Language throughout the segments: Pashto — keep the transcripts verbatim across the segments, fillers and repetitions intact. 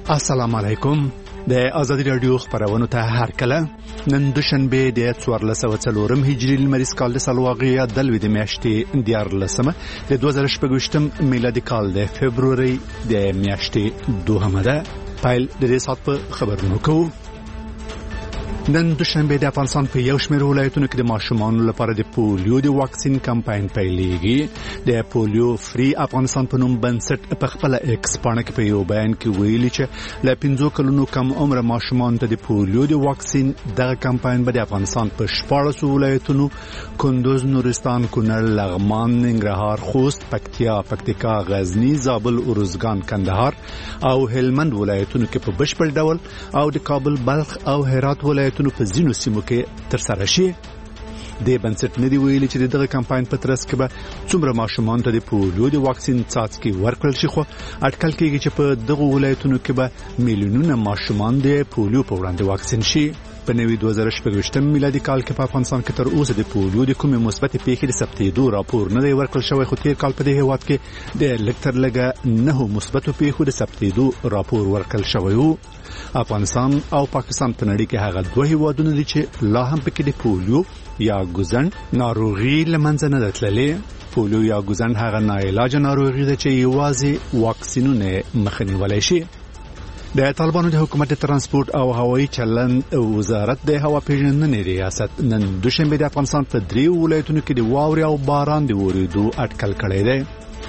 السلام علیکم. د آزادی رادیو خبرونه ته هر کله نن دوشنبه د څوارلس سوه څلورم هجري لمریز کال د سلواغې د لوي د میاشتې دیارلسمه د دوه زره شپږ میلادي کال د فبروري د میاشتې دوهمه ده. پایل د دې سات په خبرونو کوو. نن دوشنبه د افغانستان په یو شمېر ولایتونو کې د ماشومانو لپاره د پولیو د واکسین کمپاین پیلېږي. د پولیو فری افغانستان په نوم بنسټ په خپل ایکس پاڼه کې په یو بیان کې ویلي چې له پنځو کلونو کم عمر ماشومان ته د پولیو د واکسین دغه کمپاین به د افغانستان په شپاړس ولایتونو کندوز، نورستان، کونړ، لغمان، ننګرهار، خوست، پکتیا، پکتیکا، غزنی، زابل، ارزګان، کندهار او هلمند ولایتونو کې په بشپړ ډول او د کابل، بلخ او هرات ولایتونو په ځینو سیمو کې ترسره شي. د بنسټ ندی ویلي چې دغه کمپاین په ترڅ کې به څومره ماشومان ته د پولیو د واکسین څاڅکي ورکړل شي، خو اټکل کېږي چې په دغه ولایتونو کې به میلیونونه ماشومان د پولیو په وړاندې واکسین شي. په نوي دوه زره شپږ میلادي کال کې په افغانستان کې تر اوسه د پولیو د کومې مثبت پیښې د ثبتېدو راپور نه دی ورکړل شوی، خو تیر کال په دې هیواد کې د لږ تر لږه نهو مثبتو پیښو د ثبتېدو راپور ورکړل شوی و. افغانستان او پاکستان په نړۍ کې هغه دوه هیوادونه دي چې لا هم پکې د پولیو یا ګوزن ناروغي لمنځه نه تللې. پولیو یا ګوزن هغه ناعلاج ناروغي ده چې یوازې واکسینونه مخنیولی شي. د طالبانو د حکومت د ترانسپورت او هوایي چلند وزارت د هوا پیژندنې ریاست نن دوشنبه د افغانستان په دریو ولایتونو کې د واورې او باران د ورېدو اټکل کړی دی.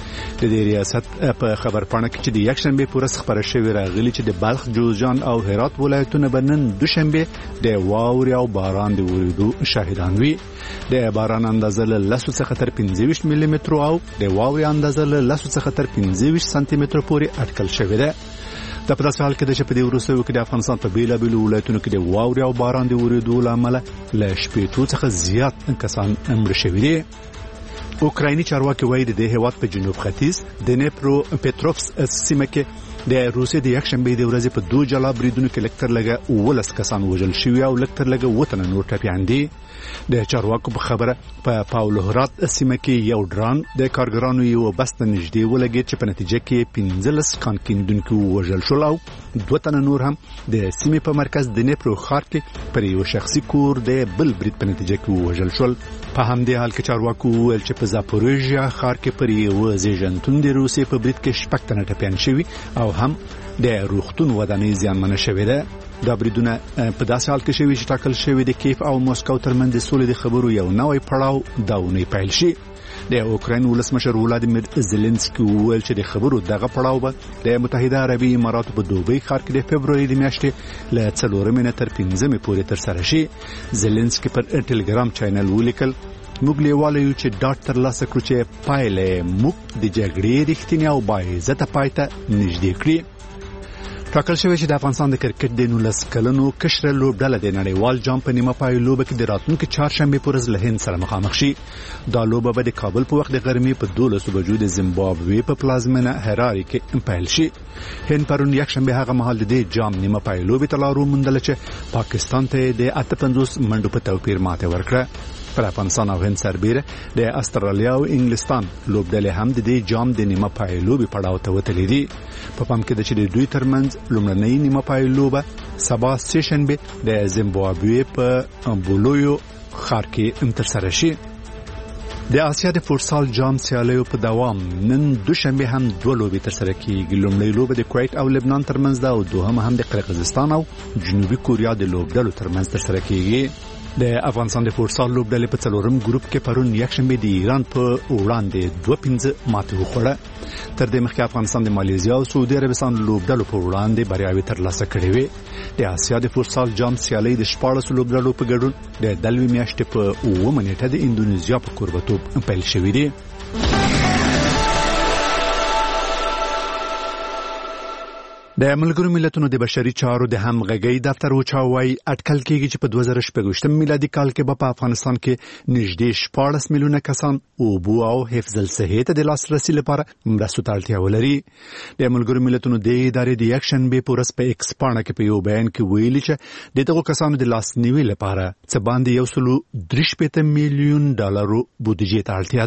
د دې ریاست په خبر پاڼه کې چې د یکشنبه پورس خبره شوې راغلي چې د بلخ، جوزجان او هرات ولایتونه به نن دوشنبه د واورې او باران د ورېدو شاهدان وي. د باران اندازه له لسو څخه تر پنځه ویشت ملي متر او د واورې اندازه له لسو څخه تر پنځه ویشت سانتي متر پورې اټکل شوې ده. د په داسې حال کې د شپې وروسته کې د افغانستان په بیلابیلو ولایتونو کې د واورې او باران د ورېدو له امله له شپېتو څخه زیات کسان مړه شوي دي. اوکرایني چارواکي وایي د دې هیواد په جنوب ختیځ د نیپرو پټروفس سیمه کې د روسیې د یکشنبه د ورځې په دوه جلا بریدونو کې لکتر لګه ولس کسان وژل شوي او لکتر لګه وطن نور ټپیان دي. د چارواکو په خبره په پاولهرات سیمه کې یو ډران د کارګرانو یو بس ته نږدې ولګید چې په نتیجه کې پنځلس کان کیندونکو وژل شول او دوه تنه نور هم د سیمې په مرکز د نیپرو ښار کې پر یو شخصي کور د بل برید په نتیجه کې وژل شول. په همدې حال کې چارواکو ویل چې په زاپوریژیا ښار کې پر یو زیږنتون د روسیې په برید کې شپږ تنه ټپیان شوي او هم د روغتون ودانۍ زیانمنه شوې ده. دا بریدونه په داسې حال کې شوي چې ټاکل شوي د کیف او مسکو ترمنځ د سولې د خبرو یو نوی پړاو دا ونی پیل شي. د اوکراین ولسمشر ولادیمیر زيلنسکي وویل چې د خبرو دغه پړاو به د متحده عربي اماراتو په دوبۍ ښار کې د فبروري د میاشتې له څلورمې نه تر پنځمې پورې ترسره شي. زيلنسکي پر ټلګرام چینل ولیکل موږ لیواله یو چې ډاټ ترلاسه کړو چې پایلې موږ د جګړې رښتینی او باعزته پای ته نږدې کړي. ټاکل شوی چې د افغانستان د کرکټ د نولس کلنو کشره لوبډله د نړیوال جام په نیمه پای لوبه کې د راتلونکي چهارشنبه په ورځ له هند سره مخامخ شي. دا لوبه به د کابل په وخت د غرمې په دولسو بجو د زیمبابوې په پلازمینه هراري کې پیل شي. هند پرون یکشنبه هغه مهال د جام نیمه پای لوبې ته لارو موندله چې پاکستان ته د اته پنځوس منډو په توپیر ماته ورکړه. پر افغانستان او هند سربیره د استرالیا او انګلستان لوبډلې هم د دې جام د نیمه پای لوبې پړاو ته وتلې دي. په پام کې د چې د دوی ترمنځ لومړنۍ نیمه پای لوبه سبا سټیشنبه د زیمبابوې په بولویو ښار کې ترسره شي. د آسیا د فوټسال جام سیالیو په دوام نن دوشنبه هم دوه لوبې ترسره کیږي. لومړی لوبه د کویت او لبنان ترمنځ ده او دوهمه هم د قرغیزستان او جنوبي کوریا د لوبډلو ترمنځ ترسره کیږي. د افغانستان د فوټسال لوبډلې په څلورم ګروپ کې پرون یکشنبه د ایران په وړاندې دوه پنځه ماتې وخوړه. تر دې مخکې افغانستان د مالیزیا او سعودي عربستان لوبډلو په وړاندې بریاوې ترلاسه کړې وې. د آسیا د فوټسال جام سیالۍ د شپاړس لوبډلو په ګډون د دلوي میاشتې په اوومه نیټه د اندونیزیا په کوربتوب پیل شوې دي. د ملګرو ملتونو د بشري چارو د همغږۍ دفتر وچاوي اټکل کېږي چې په دوه زره شپږ میلادي کال کې به په افغانستان کې نږدې شپاړس میلیونه کسان اوبو او حفظ الصحه ته د لاسرسي لپاره مرستو ته اړتیا ولري. د ملګرو ملتونو د ادارې د یکشنبه په ورځ په ایکس پاڼه کې په یو بیان کې ویلي چې دغه کسانو د لاسنیوي لپاره څه باندې یو سلو درې شپېته میلیون ډالرو بودیجې ته اړتیا ده.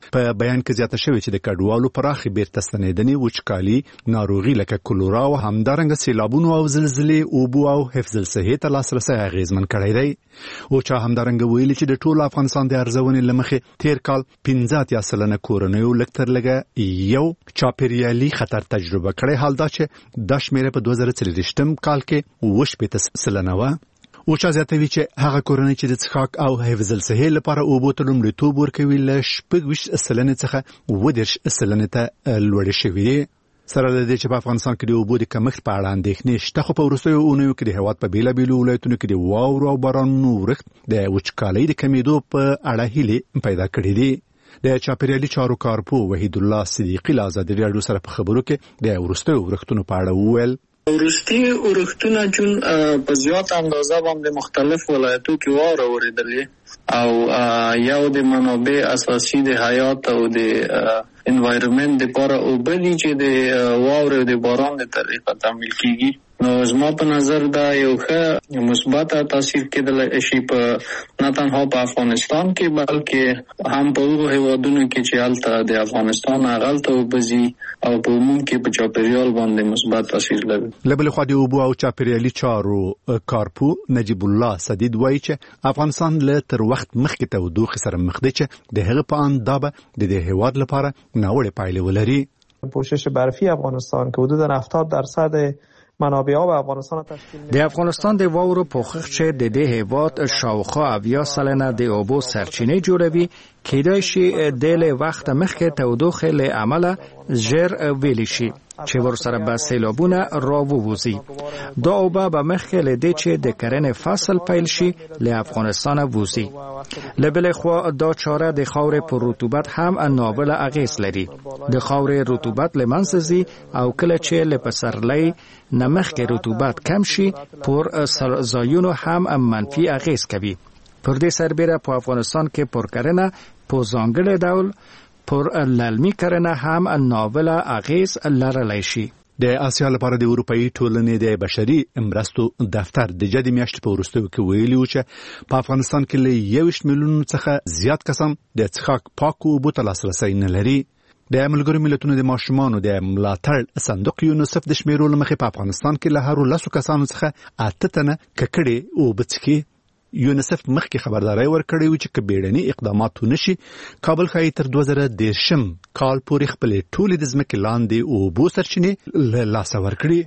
په بیان کې زیاته شوې چې د کډوالو پراخي بیرته ستنېدنې وچکالي ناروغي لکه کولرا او همدارنګه سیلابونو او زلزلې اوبو او حفظ الصحه ته لاسرسي اغیزمن کړی دی او چا همدارنګه ویلي چې د ټول افغانستان د ارزونې لمخې تیر کال پنځه اتیا سلنه کورنیو لکتر لګه یو چاپیریالي خطر تجربه کړی، حال دا چې د شمیره په دوه زره څلوېښتم کال کې وشپېته سلنه و. او چا زیاتوي چې هغه کورنۍ چې د څښاک او حفظ الصحه لپاره اوبو ته لومړیتوب ورکوي له شپږ ویشت سلنې څخه اووه دېرش سلنې ته لوړې شوې دي. سره له دې چې په افغانستان کې د اوبو د کمښت په اړه اندېښنې شته، خو په وروستیو اونیو کې د هېواد په بېلابېلو ولایتونو کې د واورو او بارانونو ورښت د وچکالۍ د کمېدو په اړه هیلې پیدا کړې دي. د چاپیریالي چارو کارپو وحید الله صدیقي له ازادي راډیو سره په خبرو کې د وروستیو ورښتونو په اړه وویل. وروستي ورښتونه چون په زیات اندازه باندې مختلف ولایتو کې واوره ورېدلې او یو د منابع اساسي د حیات او د انوایرمنت لپاره اوبه دي چې د واورې او د باران د طریقه تعمیل کیږي. نو زما په نظر دا یو ښه مثبت تاثیر کېدلی شي په نه تنها په افغانستان کې بلکې هم په هغو هېوادونو کې چې هلته د افغانستان هغلته اوبه ځي او په عموم کې په چاپیریال باندې مثبت تاثیر لري. له بلې خوا د اوبو او چاپیریالي چارو کارپو نجیب الله سدید وایي چې افغانستان له تر وخت مخکې تودوخې سره مخ دی چې د هغه په اند دا به د دې هېواد لپاره ناوړه پایلې ولري. پوشش برفی افغانستان که حدود هفتاد درصد منابع آب افغانستان تشکیل میده. د افغانستان د واورو پوښښ چې د دې هېواد شاوخوا اویا سلنه د اوبو سرچینې جوړوي، کېدای شي د له وخت مخکې تودوخې له امله ژر ویلې شي چې ورسره به سیلابونه راووځي. دا اوبه به مخکې له دې چې د کرنې فصل پیل شي له افغانستان ووځي. له بلې خوا دا چاره د خاورې پر رطوبت هم ناوړه اغېز لري. د خاورې رطوبت له منځه ځي او کله چې له پسرلي نه مخکې رطوبت کم شي پر ځایونو هم منفي اغېز کوي. پر دې سربېره په افغانستان کې پر کرنه په ځانګړي ډول پر للمي کرنه هم ناوړه اغېز لرلی شي. د آسیا لپاره د اروپאי ټولنې د بشري مرستو دفتر د جدي میاشتې په وروستیو کې ویلي و چې په افغانستان کې له یوویشت میلیونو څخه زیات کسان د څښاک پاکو اوبو ته لاسرسی نه لري. د ملګرو ملتونو د ماشومانو د ملاتړ صندوق یونیسف د شمیرو له مخې په افغانستان کې له هرو لسو کسانو څخه اته تنه ککړې اوبه څښي. یونیسف مخکې خبرداري ورکړې و چې که بیړني اقدامات ونشي، کابل ښایي تر دوه زره دېرشم کال پورې خپلې ټولې د ځمکې لاندې اوبو سرچینې له لاسه ورکړي.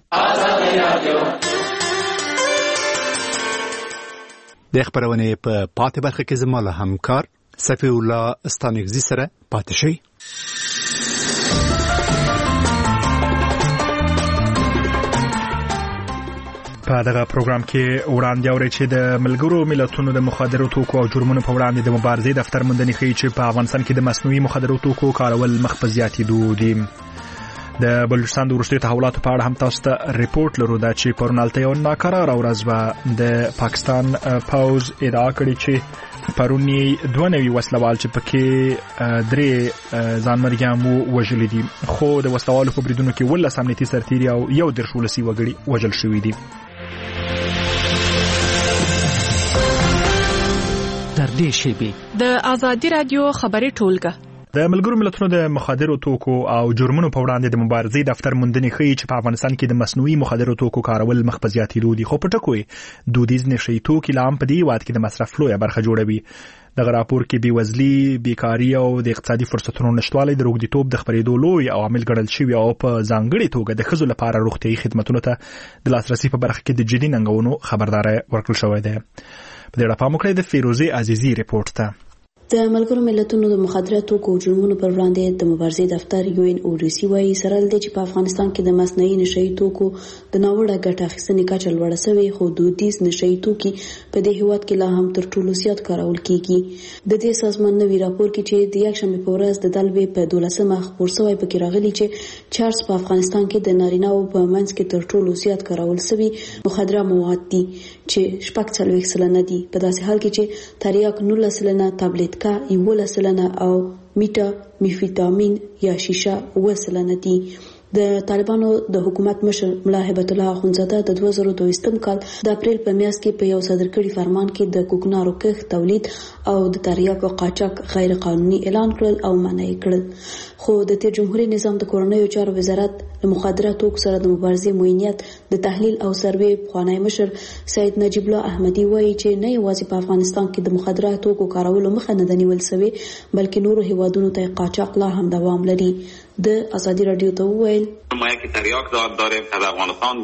د خبرونې په پاتې برخه کې زما له همکار صفی الله ستانکزي سره پاتې شئ. په دغه پروګرام کې وړاندې اوري چې د ملګرو ملتونو د مخدرو توکو او جرمونو په وړاندې د مبارزې دفتر موندنې ښیي چې په افغانستان کې د مصنوعي مخدرو توکو کارول مخ په زیاتېدو دي. د بلوچستان د وروستیو تحولاتو په اړه هم تاسو ته ریپورت لرو دا چې پرون هلته یو ناکراره ورځ وه. د پاکستان پوځ ادعا کړې چې پرون یې دوه نوي وسلوال چې پکې درې ځانمرګیان ووژلي دي، خو د وسلوالو په بریدونو کې اوولس امنیتي سرتیري او یو دېرش ولسي وګړي وژل شوي دي. در دې شیبې د ازادي راډیو خبري ټولګه د ملګرو ملتونو د مخدرو توکو او جرمونو په وړاندې د مبارزې دفتر موندنې ښیي چې په افغانستان کې د مصنوعي مخدرو توکو کارول مخ په زیاتېدو دي، خو په ټکو یې دودیز نشهیي توکي لا هم په دې هېواد کې د مصرف لویه برخه جوړوي. دغه راپور کې بېوزلي، بیکاري او د اقتصادي فرصتونو نشتوالی د روږديتوب د خپرېدو لوی عوامل ګڼل شوي او په ځانګړې توګه د ښځو لپاره روغتیایي خدمتونو ته د لاسرسي په برخه کې د جدي ننګونو خبرداری ورکړل شوی دی. په دې اړه پام وکړئ د فیروزې عزیزي ریپورت ته. د ملګرو ملتونو د مخدراتو توکو او جرمونو پر وړاندې د مبارزې دفتر یو ان او ریسی وایي سره ل دې چې په افغانستان کې د مصنوعي نشهیي توکو د ناوړه ګټه اخیستنې کچه لوړه شوې، خو دودیز نشهیي توکي په دې هېواد کې لا هم تر ټولو زیات کارول کیږي. د دې سازمان نوي راپور کې چې د یکشنبې په ورځ د دلوې په دولسمه خپور شوی پکې راغلي چې چارج په افغانستان کې د نارینه‌و په منځ کې تر ټولو زیات کارول شوي مخدره مواد دي چې شپږ څلوېښت سلنه دي، په داسې حال کې چې تریاک نولس سلنه، تابلیټکا یولس سلنه او میټا میفیتامین یا شیشه اوه سلنه دي. د طالبانو د حکومت مشر ملا هیبت الله اخونزاده د دوه زره دوه کال د اپریل په میاشت کې په یو صادر کړي فرمان کې د کوکنارو کښت تولید او د تریاکو قاچاق غیر قانوني اعلان کړل او منع کړل. خو د تیر جمهوریت نظام د کورنیو چارو وزارت د مخدره توکو سره د مبارزې موینیت د تحلیل او سروې پخوانی مشر سید نجیب الله احمدي وایي چې نه یوازې په افغانستان کې د مخدره توکو کارولو مخه نه نیول شوې بلکې نورو هیوادونو ته قاچاق لا هم دوام لري. د آزادی رادیو ته وویل ما یک تریاک داریم که در افغانستان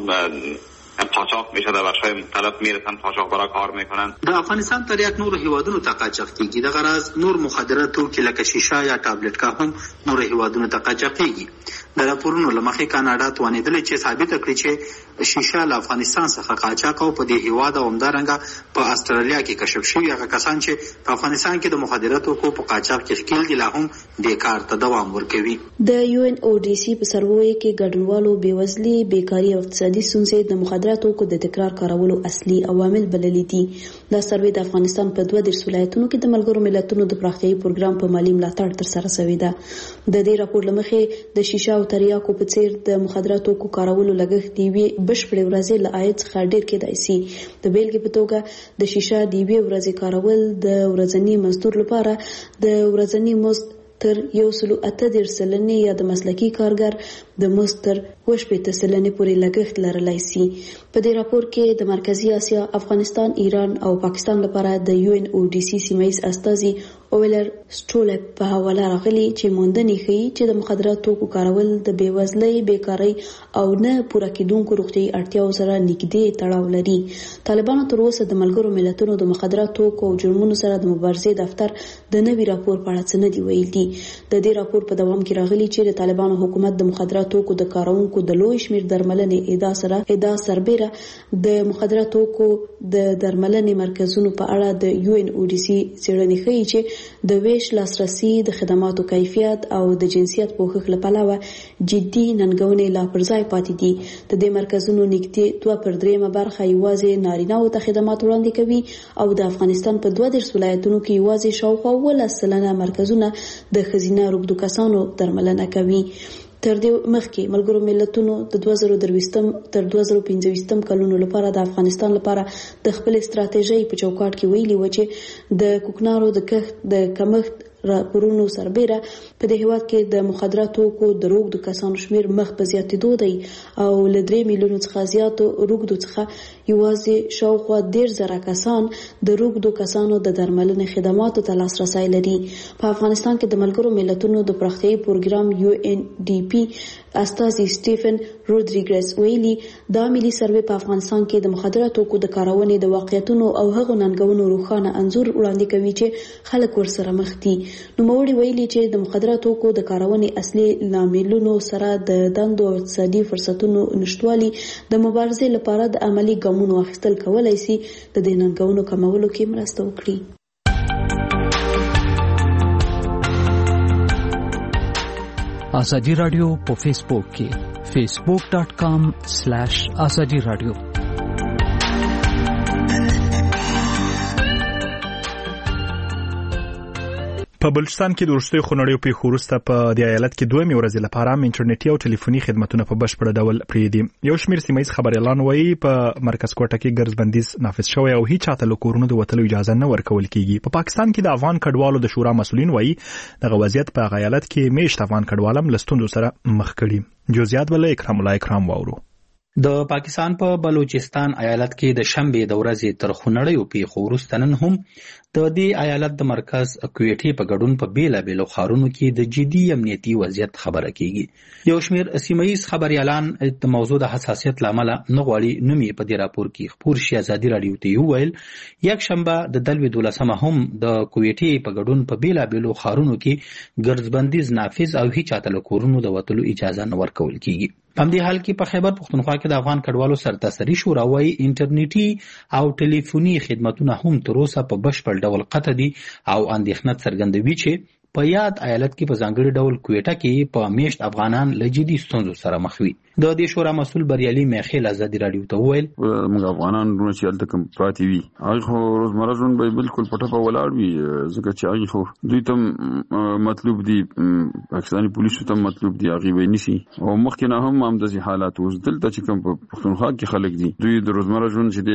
قاچاق میشه، در بخش‌های مختلف میرسن قاچاق برای کار میکنن. د افغانستان تریاک نور هیوادونو ته قاچاق کیږي. د غرض نور مخدره توکي لکه شیشه یا ټابلیټ کا هم نور هیوادونو ته قاچاق کیږي. د راپورونو لمخې کاناډا توانیدل چې ثابت کړي چې شیشه له افغانستان څخه قاچاق او په دې هیواد او همدارنګه په استرالیا کې کشف شوی هغه کسان چې په افغانستان کې د مخدره توکو په قاچاق کې ښکیل دي لا هم د کار ته دوام ورکوي. د یو ان او ډي سي په سروې کې ګډونوالو بیوزلي، بیکاري او اقتصادي ستونزې د مخدره توکو د تکرار کارولو اصلي عوامل بللي دي. دا سروې د افغانستان په دوه دیرش ولایتونو کې د ملګرو ملتونو د پراختیایي پروګرام په مالي ملاتړ ترسره شوی ده. د دې راپور لمخې د شیشه او تریاکو په څیر د مخدره توکو کارولو لګښت دی وی بشپړې ورځې له عاید څخه ډیر کېدای شي. د بیلګې په توګه د شیشه دی وی ورځې کارول د ورځنی مزدور لپاره د ورځنی مزد تر یو سلو اته دیرش سلنې یا د مسلکي کارګر د مزد تر اووه شپېته سلنې پورې لګښت لرلی شي. په دې راپور کې د مرکزي اسیا، افغانستان، ایران او پاکستان لپاره د یو ان او ډي سي سیمه‌ییز استازي اویلر سټولپ په حواله راغلي چې موندنې ښیي چې د مخدره توکو کارول د بېوزلۍ، بیکارۍ او نه پوره کېدونکو روغتیایي اړتیاو سره نږدې تړاو لري. طالبانو تر اوسه د ملګرو ملتونو د مخدره توکو او جرمونو سره د مبارزې دفتر د نوي راپور په اړه څه نه دي ویلي دي. د دې راپور په دوام کې راغلي چې د طالبانو حکومت د مخدره توکو د کارونکو د لوی شمیر درملنې ادعا سره ادعا سربېره د مخدره توکو د درملنې مرکزونو په اړه د یو ان او ډي سي څېړنې ښیي چې د ویش، لاسرسي، د خدماتو کیفیت او د جنسیت پوښښ له پلوه جدي ننګونې لا پر ځای پاتې دي. د دې مرکزونو نږدې دوه پر دریمه برخه یوازې نارینه‌وو ته خدمات وړاندې کوي او د افغانستان په دوه دیرش ولایتونو کې یوازې شاوخوا اوولس سلنه مرکزونه د ښځینه روږدو کسانو درملنه کوي. تر دې مخکې ملګرو ملتونو د دوه زره درویشتم تر دوه زره پنځه کلونو لپاره د افغانستان لپاره د خپل استراتیژۍ په چوکاټ کې ویلي و چې د کوکنارو د کښت د کمښت راپورونو سربېره په دې هیواد کې د مخدره توکو د روږدو کسانو شمیر مخ په زیاتېدو دی او له درې میلیونو څخه زیاتو روږدو څخه یوازې شاوخوا دېرش زره کسان د روږدو کسانو د درملنې خدماتو ته لاسرسی لري. په افغانستان کې د ملګرو ملتونو د پراختیایي پروګرام یو ان ډي پي استازي سټیفن رودریګز ویلي دا ملي سروې په افغانستان کې د مخدره توکو د کارونې د واقعیتونو او هغو ننګونو روښانه انځور وړاندې کوي چې خلک ورسره مخ دي. نوموړي ویلي چې د مخدره توکو د کارونې اصلي لاملونو سره د دندو او اقتصادي فرصتونو نشټوالي د مبارزې لپاره د عملي ګامونو اخیستل کولای شي د دې ننګونو کمولو کې مرسته وکړي. آزادی رادیو په فیسبوک کې فیسبوک ډاٹ کام سلیش آزادی رادیو. په بلوچستان کې د وروستیو خونړیو پیښو وروسته په دې ایالت کې دویمې ورځې لپاره هم انټرنیټي او ټلیفوني خدمتونه په بشپړ ډول پرېږدي. یو شمېر سیمهییز خبریالان وایي په مرکز کوټه کې ګرځ بندیز نافذ شوی او هیڅ چاته له کورونو د وتلو اجازه نه ورکول کیږي. په پاکستان کې د افغان کډوالو د شورا مسؤلین وایي دغه وضعیت په هغه ایالت کې میشت افغان کډوال هم له ستونزو سره مخ کړي. جزئیات به له اکرام الله اکرام واورو. د پاکستان په پا بلوچستان ایالت کې د شنبې د ورځې تر خونړیو پیښو وروسته نن هم د دې ایالت د مرکز کویټې په ګډون په بیلابېلو ښارونو کې د جدي امنیتي وضعیت خبره کیږي. یو شمېر سیمهییز خبریالان د موضوع د حساسیت له امله نه غواړي نوم یې په دې راپور کې خپور شي. ازادي راډیو ته وویل یکشنبه د دلوي دولسمه هم د کویټې په ګډون په بیلابېلو ښارونو کې ګرځبندیز نافذ او هیڅ چاته له کورونو د وتلو اجازه نه ورکول کیږي. په همدې حال کې په خیبر پښتونخوا کې د افغان کډوالو سرتاسري شورا وايي انټرنیټي او ټلیفوني خدماتونه هم تر اوسه په بشپړ ډول قطع دي او اندېښنه څرګندوي چې په یاد ایالت کې په ځانګړي ډول کویټه کې په میشت افغانان له جدي ستونزو سره مخ وي. د دې شورا مسؤل بریالي میخیل ازادي رادیو ته وویل موږ افغانان ورونه چې هلته کوم پاتې وي هغه خو روزمره ژوند به بالکل په ټپه ولاړ وي ځکه چې هغه خو دوی ته مطلوب دي پاکستاني پولیسو ته مطلوب دي هغه به نشي او مخکې نه هم همداسې حالات اوس دلته چې کوم په پښتونخوا کې خلک دي دوی د روزمره ژوند چې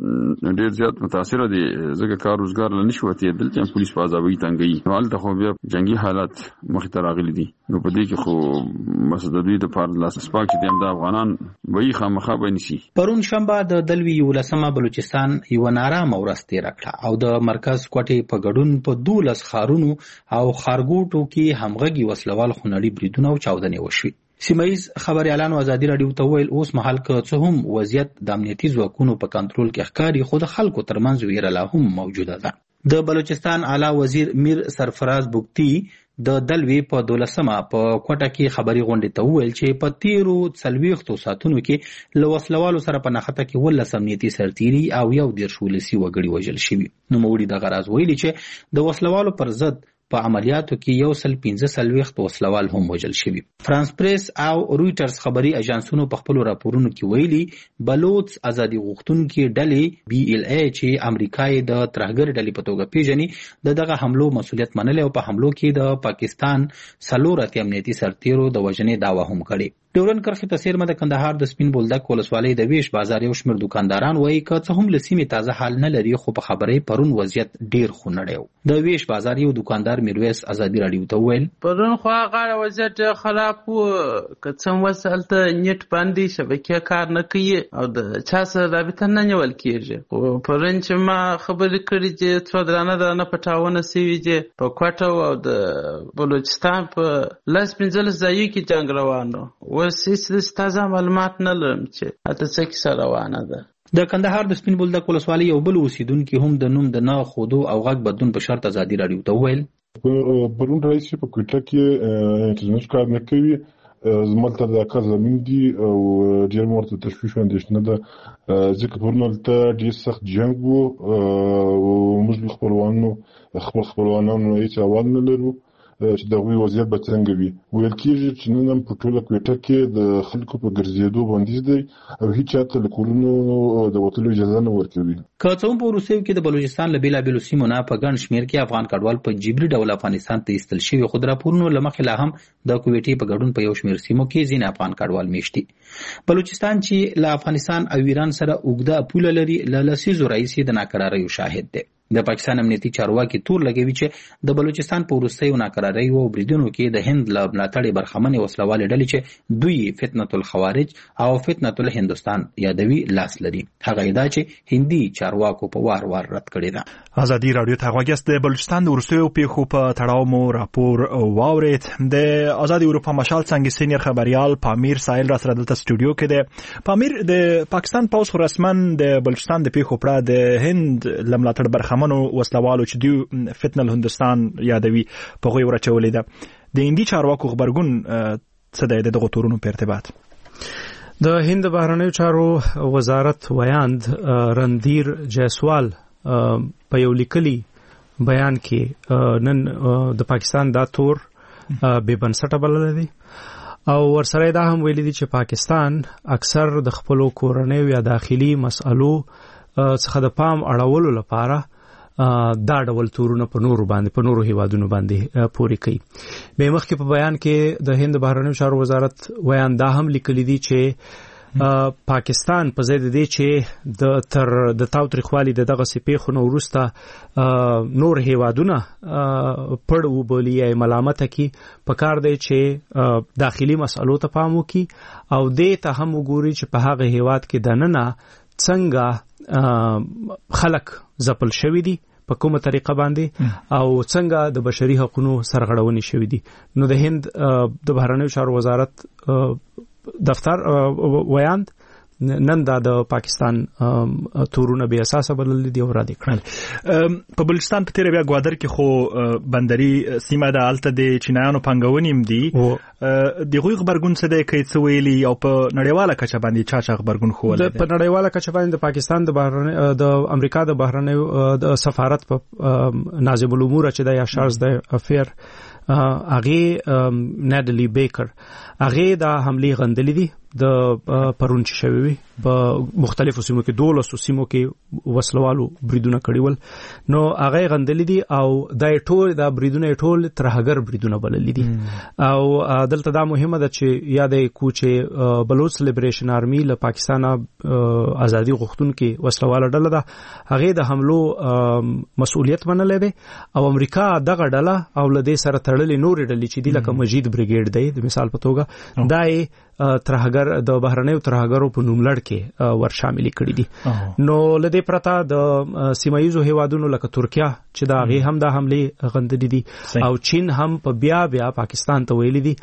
دی ډېر زیات متاثر دي ځکه کار روزګار نه نشي وتی دلته پولیس په عذابي تنګي هلته خو بیا جنگي حالات مخ ته راغلي دي نو په دې کې خو بس د دوی د پاره لاس سپاک چې د افغانان وایي خامخا به نشي. پرون شنبه د دلوي یولسمه بلوچستان یو نارامه ورځ تېره کړه او د مرکز کوټې په ګډون په دولس ښارونو او ښارګوټو کې همغږي وسلوال خونړي بریدونه او چاودنې وشوې. سیمایز خبريالانو ازادي رادیو ته ویل اوس مهال که څه هم وضعیت د امنیتي ځواکونو په کنټرول کې ښکاري خو د خلکو ترمنځ ویره لا هم موجوده ده. د بلوچستان اعلی وزیر میر سرفراز بوکتی د دلوي په دولسمه په کوټه کې خبري غونډې ته وویل چې په تیرو څلوېښتو ساعتونو کې له وسلوالو سره په نښته کې ولس امنیتي سرتیري او یو دېرش ولسي وګړي وژل شوي. نوموړي دغه راز ویلي چې د وسلوالو پر ضد په عملیاتو کې یو سل پنځه څلوېښت وسلوال هم وژل شوي. فرانس پریس او رویټرز خبري اژانسونو په خپلو راپورونو کې ویلي بلوچ ازادي غوښتونکي ډلې بي ال اي چې امریکا یې د ترهګر ډلې په توګه پیژني د دغه حملو مسؤلیت منلی او په حملو کې د پاکستان څلور اتیا امنیتي سرتیرو د وژنې دعوه هم کړې. ډیورن کرښې په څېر د کندهار د سپین بولدک ولسوالۍ د ویش بازار یو شمېر دوکانداران وایي که څه هم له سیمې تازه حال نه لري خو په خبرې پرون وضعیت ډېر خونړی و. د ویش بازار یو دوکاندار میرویس ازادي راډیو ته وویل پرون خو هغه وضعیت ډېر خراب و که څه هم اوس هلته نیټ باندې شبکې کار نه کوي او د چا سره رابطه نه نیول کېږي. خو پرون چې ما خبرې کړي چې څو درانه درانه پټاونه سوي دي په کوټه او د بلوچستان په لس پنځلس ځایو کې جنګ روان و. اوس هیڅ تازه معلومات نه لرم چې هلته څه کیسه روانه ده. د کندهار د سپین بولدک ولسوالۍ یو بل اوسیدونکي هم د نوم د نه ښودو او غږ بدلون په شرط ازادي راډیو ته وویل پرون راځي په کوټه کې انټرنیټ کار نه کوي زملته د کار زمين دي او ډېر مرته تشویش اندېښنه ده ځکه پرون هلته ډېر سخت جنګ و او موږ خپلوانو خپل خپلوانانو هیڅ اول نه لرو چې د غوي وضعیت به څنګه وي. ویل کېږي چې نن هم په ټوله کوټه کې د خلکو په ګرځېدو بندیز دی او هیڅ چاته له کورونو د وتلو اجازه نه ورکوي. که څه هم په وروستیو کې د بلوچستان له بېلابېلو سیمو نه په ګڼ شمېر کې افغان کډوال په جبري ډول افغانستان ته ایستل شوي خو د راپورونو له مخې لا هم د کویټې په ګډون په یو شمېر سیمو کې ځینې افغان کډوال میشت دي. بلوچستان چې له افغانستان او ایران سره اوږده پوله لري له لسیزو راهیسې د ناکراریو شاهد دی. د پاکستان امنیتي چارواکي تور لګوي چې د بلوچستان په وروستیو ناکراریو او بریدونو کې د هند له ملاتړې برخمنې وسلوالې ډلې چې دوی فتنة الخوارج او فتنة الهندوستان یادوي لاس لري. هغه ادعا چې هندي چارواکو په وار وار رد کړې ده. ازادي راډیو ته غوږیاست. د بلوچستان د وروستیو پیښو په تړاو مو راپور واورید. د ازادي اروپا مشال څنګه سینیر خبريال پامیر سایل را سره دلته سټوډیو کې دی. پامیر د پاکستان پوز رسمن د بلوچستان د پیښو پر د هند لملاتړ برخمن منو وسلوالو چې دوی فتنه الهندوستان یادوي په غوي ورچولې ده. د هندي چارواکو خبرګون څه دی دغه تورونو په ارتباط؟ د هند بهرنیو چارو وزارت ویاند رندیر جیسوال په یو لیکلي بیان کې نن د پاکستان دا تور بې بنسټه بللی دی او ورسره دا هم ویلي دي چې پاکستان اکثر د خپلو کورنیو یا داخلي مسئلو څخه د پام اړولو لپاره دا ډول تورونه په نورو باندې په نورو هیوادونو باندې پوري کوي. به مخکې په بیان کې د هند بهرنیو چارو وزارت ویان دا هم لیکلي دي چې پاکستان په ځای د دې چې د تر د تاوتریخوالي د دغه سپېښو نه وروسته نور هیوادونه پړ وبولي یا ملامت کړي په کار دی چې داخلي مسئلو ته پام وکړي او دې ته هم وګوري چې په هغه هیواد کې دننه څنګه خلک ځپل شوي دي په کومه طریقه باندې او څنګه د بشري حقوقو سرغړونې شوي دي. نو د هند د بهرنیو چارو وزارت دفتر ویاند نن دا د پاکستان تورونه به اساس بلل دي او را دي کړل. په بلوچستان په تیر بیا ګوادر کې خو بندري سیمه د الته د چینایانو پنګونیم دي دغه خبرګون څه دی کوي څه ویلي او په نړیواله کچه باندې چا چا خبرګون خو ولې په نړیواله کچه باندې د پاکستان د بهرنی د امریکا د بهرنی د سفارت په ناظم الامور چې د اشارز د افیر هغه نادلی بیکر هغه د حمله غندلې دي د پرون چې شوی په مختلفو سیمو کې دولسو سیمو کې وسلوالو بریدونه کړیول نو هغه غندلې دي او د ټول د بریدونه ټول ترهګر بریدونه بللې دي او دلته دا مهمه ده چې یاد کوچه بلوچ لیبریشن آرمی له پاکستان ازادي غوښتونکو وسلواله ډله ده هغه د حملو مسؤلیت منلې ده او امریکا دغه ډله او لدې سره تړلې نور ډلې چې دی لکه مجید بریګیډ دی د مثال په توګه دای ترهګر د بهرنیو ترهګرو په نوم لړ کې ور شامل کړي دي نو لدې پرتا د سیمایي هیوادونو لکه ترکیه چې دا غي هم د حمله غندلې دي او چین هم په بیا بیا پاکستان ته ویلي دي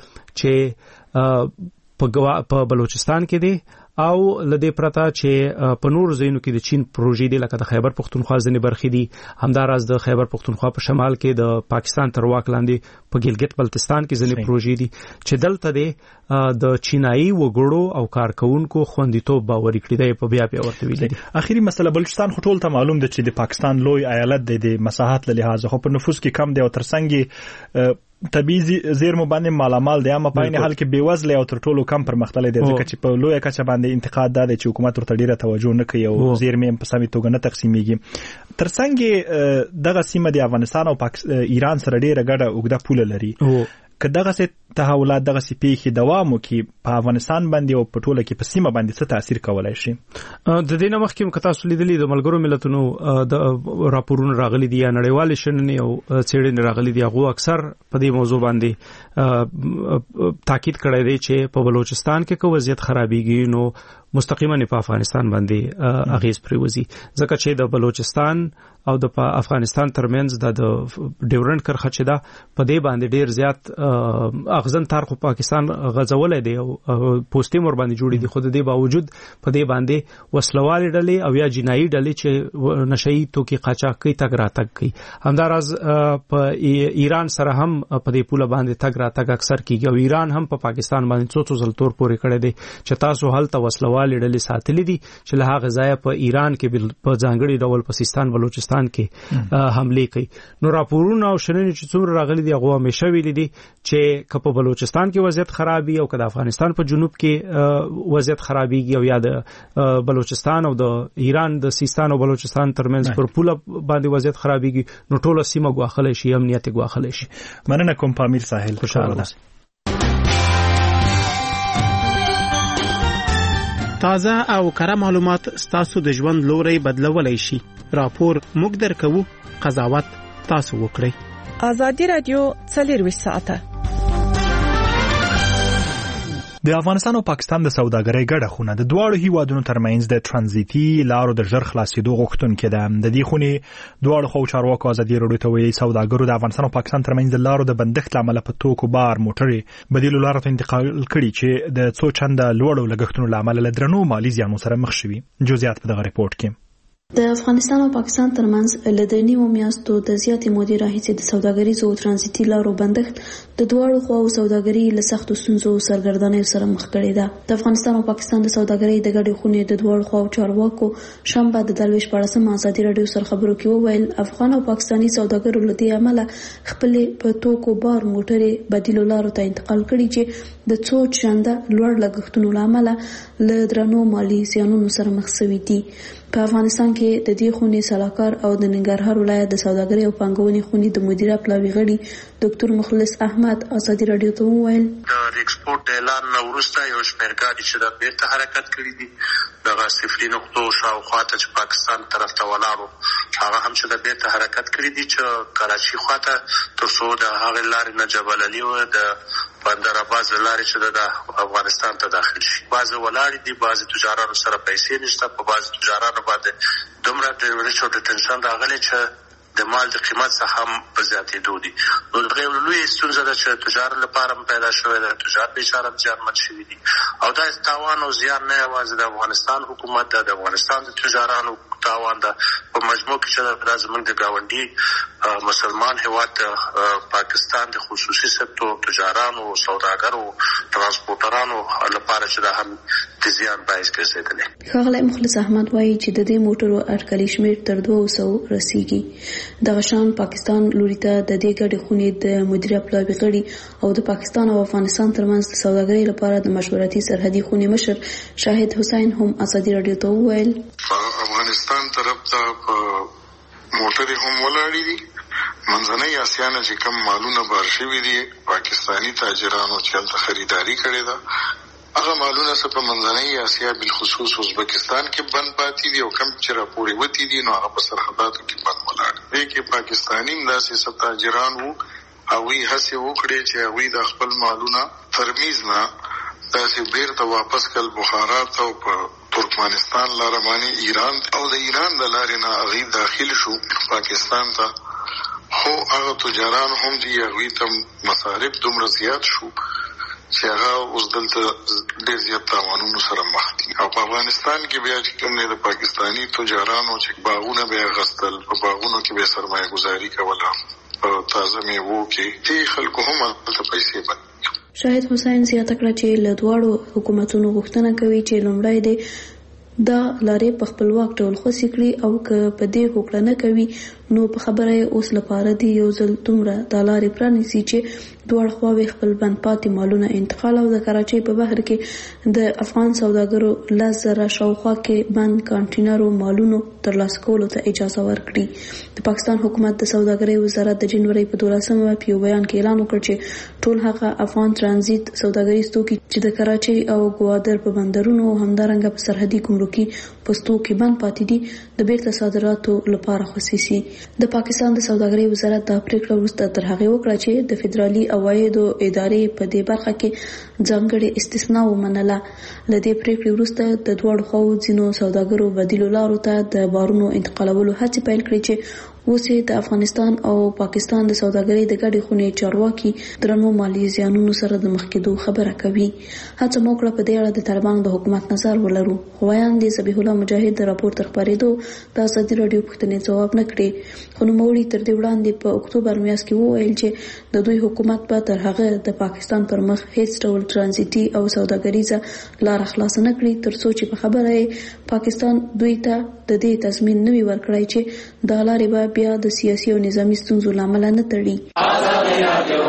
چې په بلوچستان کې دي او لدې پرتا چې په نور ځینو کې د چین پروژې دی لکه د خیبر پختونخوا ځنې برخې دي همداراز د خیبر پختونخوا په شمال کې د پاکستان تر واک لاندې په ګلګت بلتستان کې ځنې پروژې دي چې دلته دی د چینایي وګړو او کارکونکو خوندیتوب باور کړی دی په بیا بیا ورته ویل دي. اخیری مسله بلوچستان خو ټول ته معلوم ده چې د پاکستان لوی ایالت دی د مساحت له لحاظه خو په نفوس کې کم دی او ترڅنګ طبيعي زیرمو باندې مالامال دی اما په عین حال کې بیوزله او تر ټولو کم پرمختللی دی ځکه چې په لوی کچه باندې انتقاد ده چې حکومت ورته ډیره توجه نه کوي او زیرمې په سمې توګه نه تقسیمیږي ترڅنګ دغه سیمه د افغانستان او ایران سره ډیره ګډه اوږده پوله لري که دغه څه تحولات دغه څه پیښې دوام وکړي په افغانستان باندې او په ټوله کې په سیمه باندې څه تاثیر کولای شي. د دې نه مخکې مکه تاسو لیدلې د ملګرو ملتونو د راپورونو راغلي دي یا نړیوال شننې او څېړنې راغلي دي هغه اکثر په دې موضوع باندې تاکید کړی دی چې په بلوچستان کې کو وضعیت خرابېږي نو مستقیما په افغانستان باندې اغیز پریوزي ځکه چې د بلوچستان او د افغانستان ترمنځ د ډیورنډ کرخه چې دا په دې باندې ډیر زیات اغزن تار خو پاکستان غزولې دی او پوسټي مور باندې جوړې دي خو د دې باوجود په دې باندې وسلوال ډلې او یا جنایي ډلې چې نشئی توکي قاچاق کوي تګ راتګ کوي همداراز په ایران سره هم په دې پوله باندې تګ راتګ اکثر کیږي او ایران هم په پاکستان باندې څو څو ځل تور پورې کړی دی چې تاسو هلته وسلوال ډلې ساتلې دي چې له هغه ځای په ایران کې په ځانګړي ډول په سیستان بلوچستان کې حمله کوي نو راپورونه او شننې چې څومره راغلي دي هغه همیشه ویلي دي چې په بلوچستان کې وضعیت خرابي او که د افغانستان په جنوب کې وضعیت خرابيږي او یا د بلوچستان او د ایران د سیستان او بلوچستان ترمنځ پر پوله باندې وضعیت خرابيږي نو ټوله سیمه غواخل شي امنیت غواخل شي. مننه کوم پامیر ساحل خوشاله ده. تازه او کره معلومات ستاسو د ژوند لوري بدلولای شي. راپور موږ درکو، قضاوت تاسو وکړئ. ازادي رادیو څلور ساعته د افغانستان او پاکستان د سوداګرۍ ګډه خونه د دواړو هیوادونو ترمنځ د ترانزیتي لارو د ژر خلاصېدو غوښتونکې ده. د دې خونې دواړو خو چارواکو ازادي راډیو ته ویلي سوداګرو د افغانستان او پاکستان ترمنځ د لارو د بندښت له امله په توکو بار موټرې بدیلو لارو ته انتقال کړي چې د څو چنده لوړو لګښتونو له امله له درنو مالي زیانونو سره مخ شوي. جزئیات په دغه ریپورت کې. د افغانستان او پاکستان ترمنځ له درې نیمو میاشتو د زیاتې مودې راهیسې د سوداګریزو او ترانزیتي لارو بندښت د دواړو خواو سوداګري له سختو ستونزو سرګردانۍ سره مخ کړې ده. د افغانستان او پاکستان د سوداګرۍ د ګډې خونې د دواړو خواو چارواکو شنبه د درویش په اړه ازادي راډیو سره خبرو کې وویل افغان او پاکستاني سوداګرو له دې امله خپلې په توکو بار موټرې بدیلو لارو ته انتقال کړي چې د څو چنده لوړ لګښتونو له امله له درنو مالي زیانونو سره مخ شوي دي. په افغانستان کې د دې خونې سلاکار او د ننګرهار ولایت د سوداګرۍ او پانګونې خونې د مدیره پلاوي غړي ډاکټر مخلص احمد ازادي راډیو ته وویل د ایکسپورت اعلان نو وروسته یو شمېر ګاډي چې د بیرته حرکت کړي دي د صفري نقطو شاوخوا ته چې پاکستان طرف ته ولاړو هغه هم چې د بیرته حرکت کړي دي چې کراچي خواته تر څو د هغه لارې نه جبل علي او د بندر عباس لارې چې د افغانستان ته داخل شي. بعضې ولاړې دي، بعضې تجارانو سره پیسې نشته، په بعضې تجارانو باندې دومره ډېر ډېر ټینشن راغلی چې د مال د قیمت څخه هم په زیاتېدو دي. نو دغه لوی ستونزه ده چې تجارت لپاره پیدا شوې ده، تجارت به اشاره زیانمن شوي دي او دا تاوان او زیان نه یوازې د افغانستان حکومت ده، د افغانستان د تجارانو تاوان ده، په مجموع کې چې دا زموږ د ګاونډي مسلمان هیواد پاکستان د خصوصي سکتور تجارانو، سوداګرو، ترانسپورټرانو لپاره چې دا هم د زیان باعث ګرځېدلی. ښاغلی مخلص احمد وایي چې د دې موټرو اټکلي شمېر تر دوه سوو رسیږي. دغه شان پاکستان لوري ته د دې ګډې خونې د مدیریت پلاوي غړي او د پاکستان او افغانستان ترمنځ د سوداګرۍ لپاره د مشورتي سرحدي خونې مشر شاهد حسین هم ازادي راډیو ته وویل افغانستان طرف ته په موټرې هم ولاړې دي. منځنۍ اسیا نه چې کوم مالونه بار شوي دي پاکستاني تاجرانو چې هلته خریداري کړې ده، هغه مالونه څه په منځنۍ اسیا بالخصوص ازبکستان کې بند پاتې دي او کوم چې راپورې وتې دي نو هغه په سرحداتو کې بند ولاړ دي. کې پاکستاني هم داسې څه تاجران وو هغوی هڅې وکړې چې هغوی د خپل مالونه ترمیز نه داسې بیرته واپس کړل بخارا ته او په ترکمنستان لاره باندې ایران او د ایران د لارې نه هغوی داخل شو پاکستان ته. خو هغه تجاران هم دي هغوی ته مصارف دومره زیات شو چې هغه اوس دلته ډېر زیات تاوانونو سره مخ دي. او په افغانستان کې بیا چې کوم دی د پاکستاني تجارانو چې باغونه به یې اخیستل، په باغونو کې به یې سرمایه ګذاري کوله، په تازه میوو کې دې خلکو هم هلته پیسې بند. شاهد حسین زیاته کړه چې له دواړو حکومتونو غوښتنه کوي چې لومړی دې دا لارې په خپلواک ډول خوسي کړي او که په دې هوکړه نه کوي نو په خبره اوس لپاره دی یو ځل دومره د لارې پرانیسي چې دواړه خواوې خپل بند پاتې مالونه انتقال او د کراچۍ په بهر کې د افغان سوداګرو لس زره شاوخوا کې بند کانټینرو مالونو ترلاسه کولو ته اجازه ورکړي. د پاکستان حکومت د سوداګرۍ وزارت د جنوري په دولسمه په یو بیان کې اعلان وکړ چې ټول هغه افغان ترانزیت سوداګریز توکي چې د کراچۍ او ګوادر په بندرونو او همدارنګه په سرحدي ګمرکي پوستو کې بند پاتې دي د بیرته صادراتو لپاره خصوصي. د پاکستان د سوداګرۍ وزارت د پریکړه وروسته تر هغه وکړه چې د فدرالي عوایدو ادارې په دې برخه کې ځانګړې استثنا ومنله. له دې پریکړې وروسته د دواړو خواوو ځینو سوداګرو بدیلو لارو ته د بارونو انتقالولو هڅې پیل کړې چې اوس د افغانستان او پاکستان د سوداګرۍ د ګډې خونې چارواکي درنو مالي زیانونو سره د مخ کېدو خبره کوي. هڅه مو کړه په دې اړه د طالبانو د حکومت نظر ولرو، خو وایاندې ذبیح الله مجاهد د راپور تر خپرېدو د ازادي راډیو پوښتنې ځواب نه کړې. خو نوموړي تر دې وړاندې په اکتوبر میاشت کې وویل چې د دوی حکومت به تر هغه د پاکستان پر مخ هیڅ ډول ترانزیتي او سوداګریزه لار خلاص نه کړي تر څو چې په خبره پاکستان دوی ته د دې تضمین نوي ورکړای چې د لارې به بیا د سیاسي او نظامی ستونزو لامل نه تړي.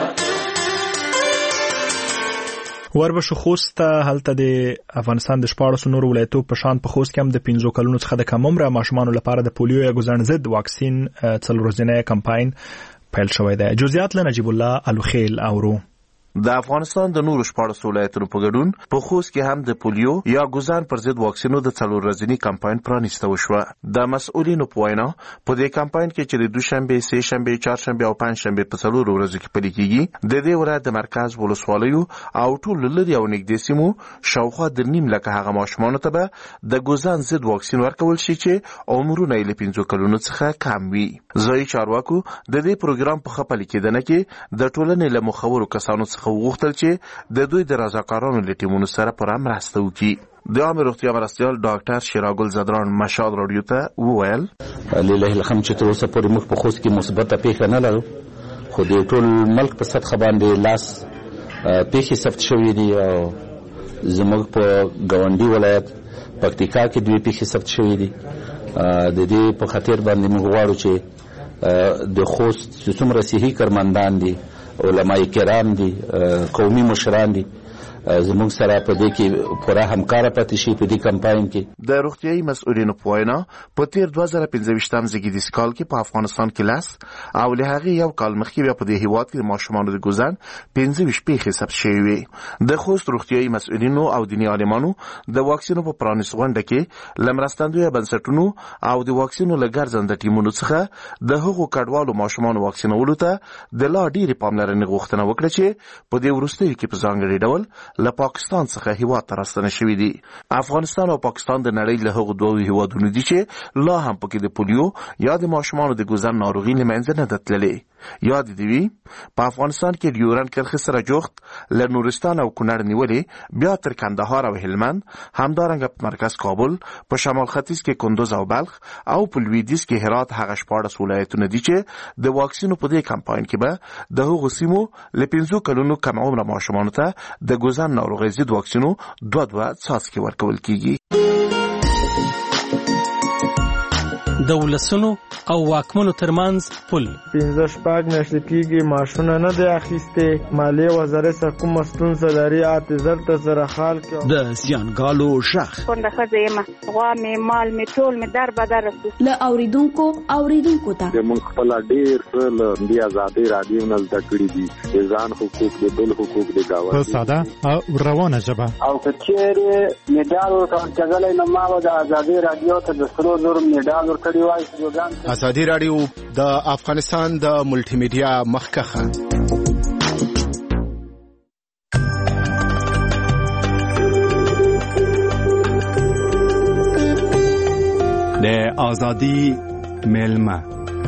وربشو خوست هلته د افغانستان د شپاړسو نورو ولایتو په شان په خوست کې هم د پنځو کلونو څخه د کم عمره ماشومانو لپاره د پولیو یا ګوزن ضد واکسین څلور ورځنی کمپاین پیل شوی دی. جزئیات له نجیب الله الوخیل اورو. د افغانستان د نورو شپاړسو ولایتونو په ګډون په خوست کې هم د پولیو یا ګوزان پر ضد واکسینو د څلور ورځنی کمپاین پرانیسته وشوه. د مسؤلینو په وینا په دې کمپاین کې چې د دوشنبه، سه شنبه، چهارشنبه او پنځ شنبه په څلور ورځو کې پلي کیږي د دې ولایت د مرکز ولسوالیو او ټول لري او نږدې سیمو شاوخوا د نیم لکه هغه ماشومانو ته به د ګوزان ضد واکسین ورکول شي چې عمرونه یې له پنځو کلونو څخه کم وي. ځایي چارواکو د دې پروګرام په خپل کېدنه کې د ټولنې له مخورو کسانو څخه وغوښتل چې د دوی د رضاکارانو له ټیمونو سره پر مرسته وکړي. د عامه روغتیا مرستیال ډاکټر شیراګل زدران مشال رادیو ته وویل لله الحمد چې تر اوسه پورې موږ په خوست کې مثبته پیښه نه لرو، خو د ټول ملک په سطح باندې لاس پیښې ثبت شوې دي او زموږ په ګاونډي ولایت پکتیکا کې دوی پیښې ثبت شوې دي. د دې په خاطر باندې موږ غواړو چې د خوست چې څومره صحي کارمندان دي، علماء کرام دي، قومي مشران دي، زموږ سره په دې کې پوره همکاره پاتې شي په دې کمپاین کې. د روغتیايي مسؤلینو په وینا په تیر دوه زره پنځه زیږدیز کال کې په افغانستان کې لاس او له هغې یو کال مخکې بیا په دې هیواد کې د ماشومانو د ګوزن پنځه ویشت پیښې ثبت شوې وې. د خوست روغتیايي مسؤلینو او دیني عالمانو د واکسینو په پرانیست غونډه کې له مرستندویه بنسټونو او د واکسینو له ګرځنده ټیمونو څخه د هغو کډوالو ماشومانو واکسینولو ته د لا ډېرې پاملرنې څارنې غوښتنه وکړه چې په دې وروستیو کې په ځانګړي ډول له پاکستان څخه هیواد ته راستنه شوي دي. افغانستان او پاکستان د نړۍ له هغو دوو هیوادونو دي چې لا هم پکې د پولیو یا د ماشومانو د ګوزن ناروغي له منځه نه ده تللې. یاد دې وي په افغانستان کې د یوران کرښې سره جوخت له نورستان او کونړ نیولې بیا تر کندهار او هلمند، همدارنګه په مرکز کابل، په شمال ختیځ کې کندوز او بلخ او په لویدیځ کې هرات هغه شپاړس ولایتونه دي چې د واکسینو په دې کمپاین کې به د هغو سیمو له پنځو کلونو کم عمره ماشومانو ته د ګوزن ناروغۍ ضد واکسینو دوه دوه څاڅکي ورکول کیږي. د ولسونو او واکمنو ترمنځ پل پنځه شپږ میاشتې کېږي ماشونه نه دی اخیستې. مالیې وزارت سره کومه ستونزه لري اته زر ته سره خال کې د زیانګالو شخ کونډه ښځه یم، غوا مې مال مې ټول مې در بدر رسو. له اوریدونکو اوریدونکو ته موږ خپل ډېر څه له دې ازادۍ رادیو نه زده کړي دي، د ځان حقوق د بل حقوق د گاونډي په ساده او روانه ژبه. او که چېرې مډال ورکول کېدلی نو ما به د ازادۍ رادیو ته د سرو زرو مډال ورکړی. ازادي رادیو د افغانستان د ملټي میډیا مخکخه د ازادي ملما.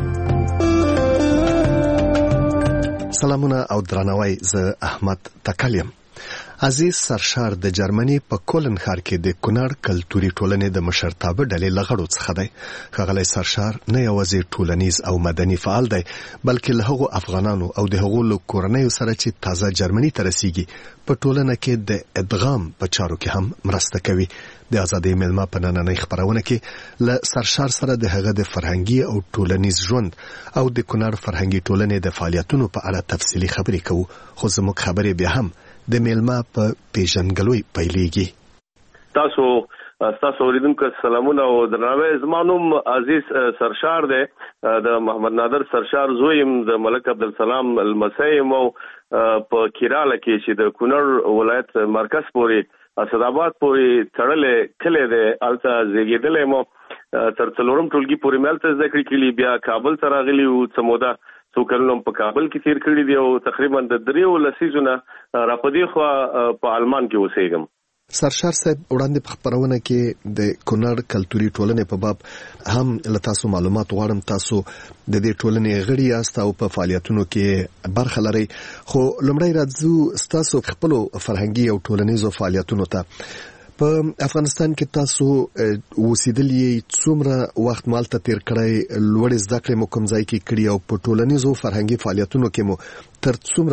سلامونه او درناوی، زه احمد تکلیم. عزیز سرشار د جرمني په کولن ښار کې د کونړ کلتوري ټولنې د مشرتابه ډلې لغړو څخه دی. ښاغلی سرشار نه یوازې ټولنیز او مدني فعال دی، بلکې له هغو افغانانو او د هغو له کورنیو سره چې تازه جرمني ته رسیږي په ټولنه کې د ادغام په چارو کې هم مرسته کوي. د ازادۍ ملما په نننۍ خپرونه کې له سرشار سره د هغه د فرهنګي او ټولنیز ژوند او د کونړ فرهنګي ټولنې د فعالیتونو په اړه تفصیلي خبرې کوو، خو زموږ خبرې بیا هم د میلما په پیژنګلوي پیلېږي. تاسو تاسو اوریدونکو سلامونه او درناوی. زما نوم عزیز سرشار دی، د محمد نادر سرشار زویم، د ملک عبدالسلام المسیم او په کیراله کې چې د کونړ ولایت مرکز پورې اسداباد پورې تړلې کلی دی، هلته زیږېدلی مو. تر څلورم ټولګي پورې مې هلته زده کړې کړي، بیا کابل ته راغلي وو، څه موده څو کلونه په کابل کې تیر کړي دي او تقریبا د دریو لسیزونه را پدې خو په آلمان کې اوسېږم. سرشار صاحب وړاندې په خبرونه کې د کونړ کلتوري ټولنې په باب هم له تاسو معلومات غواړم. تاسو د دې ټولنې غړي یاست او په فعالیتونو کې برخه لرئ، خو لومړی راځو ستاسو خپل فرهنګي او ټولنیزو فعالیتونو ته. په افغانستان کې تاسو اوسېدلې، څومره وخت مالته تیر کړی، لوړې زده کړې مو کوم ځای کې کړي او په ټولنیزو فرهنګي فعالیتونو کې مو تر څومره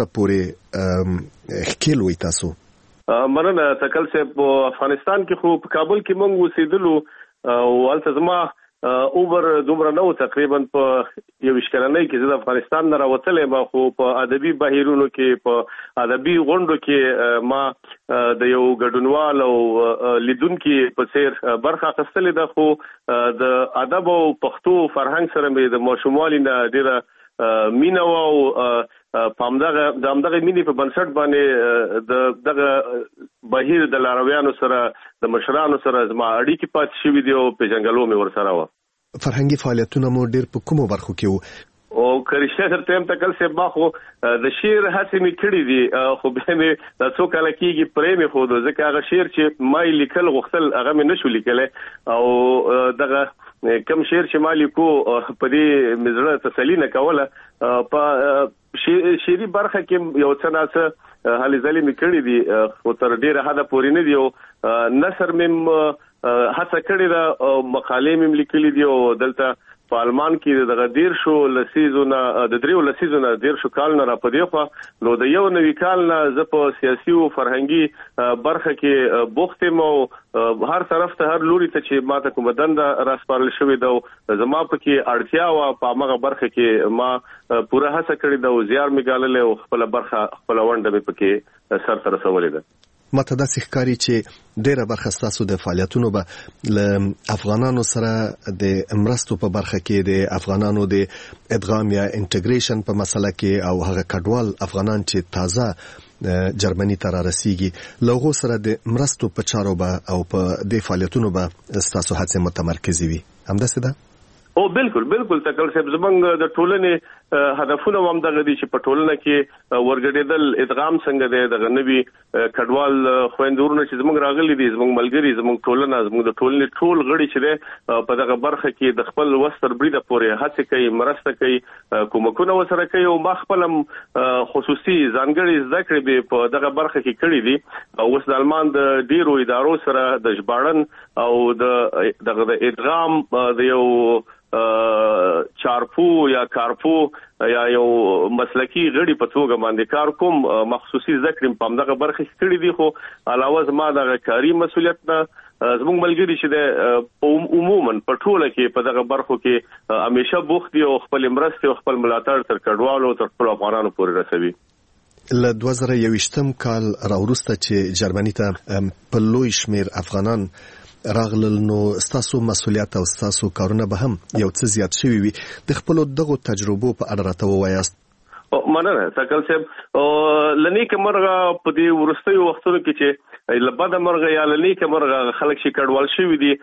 پورې ښکېل وئ تاسو؟ مننه تکل صاحب. په افغانستان کې خو په کابل کې موږ اوسېدلو او هلته زما اوبر دومره نه و، تقریبا په یویشت کلنۍ کې زه د افغانستان نه راوتلی یم، خو په ادبي بهیرونو کې، په ادبي غونډو کې ما د یو ګډونوال او لیدونکي په څېر برخه اخیستلې ده. خو د ادب او پښتو فرهنګ سره مې د ماشوموالي نه ډېره مینه وه او په همدغه د همدغه مینې په بنسټ باندې د دغه بهیر د لارویانو سره، د مشرانو سره زما اړیکې پاتې شوي دي او پیژنګلو مې ورسره وه. فرهنګي فعالیتونه مو ډېر په کومو برخو کې وو؟ او که رښتیا درته یم تکل صاحب، ما خو د شعر هڅې مې کړي دي، خو بیا مې دا څو کاله کېږي پرې مې ښودو، ځکه هغه شعر چې ما یې لیکل غوښتل هغه مې نه شو لیکلی. او دغه کم شعر چې ما لیکو په دې مې زړه تسلي نه کوله. په شعري برخه کې یو څه ناڅه هلې ځلې مې کړي دي، خو تر ډېره حده پورې نه دي. او نثر مې هڅه کړې ده او مقالې مې لیکلي دي. او دلته په آلمان کې دغه دیر شو لسیزونه د دریو لسیزونه دیر شو کال نه را پدې خو نو د یو نوي کال نه زه په سیاسي او فرهنګي برخه کې بوخت یم او هر طرف ته هر لوري ته چې ماته کوم دنده راسپارل شوې ده زما پکې اړتیا و په هغه برخه کې ما پوره هڅه کړې ده او زیار مې ګاللې او خپل برخه خپل ونده مې پکې سر ته رسولې ده. ماته داسې ښکاري چې ډېره برخه ستاسو د فعالیتونو به له افغانانو سره د مرستو په برخه کې د افغانانو د ادغام یا انټیګریشن په مسله کې او هغه کډوال افغانان چې تازه جرمني ته را رسیږي له هغو سره د مرستو په چارو به او په دې فعالیتونو به ستاسو هڅې متمرکزې وي، همداسې ده؟ او بالکل بالکل تکل صاحب زمونږ د ټولنې هدفونه هم دغه دي چې په ټولنه کې ورګډېدل ادغام څنګه دی دغه نوي کډوال خويندورونه چې زمونږ راغلي دي زمونږ ملګری زمونږ ټولنه زمونږ د ټولنې ټول غړي چې دی په دغه برخه کې د خپل وستر بریده پورې هڅه کوي مرسته کوي کومکونه وسره کوي او ما خپل خصوصي ځانګړي زده کړې به په دغه برخه کې کړې دي او اوس د المان د ډیرو ادارو سره د ژباړن او د دغه د ادغام د یو چارپو یا کارپو یا یو مسلکی غړي په توګه باندې کار کوم مخصوصي ذکر په دغه برخه کې کړی دی خو علاوه زما دغه کاری مسولیت نه زموږ ملګری چې د عموما په ټوله کې په دغه برخو کې همیشه بوخت دي او خپل مرسته او خپل ملاتړ تر کډوالو تر خپل افغانانو پورې رسوي. له دوه زره یوویشتم کال راوروسته چې جرمني ته په لوی شمیر افغانان راغلل نو ستاسو مسولیت او ستاسو کارونه به هم یو څه زیات شوي وي د خپل دغه تجربو په اړه راته ووایاست. مننه تکل صاحب لنی کمرغه په دې ورستیو وختونو کې چې لبد مرغه یا لنی کمرغه خلک شي کډوال شوی دي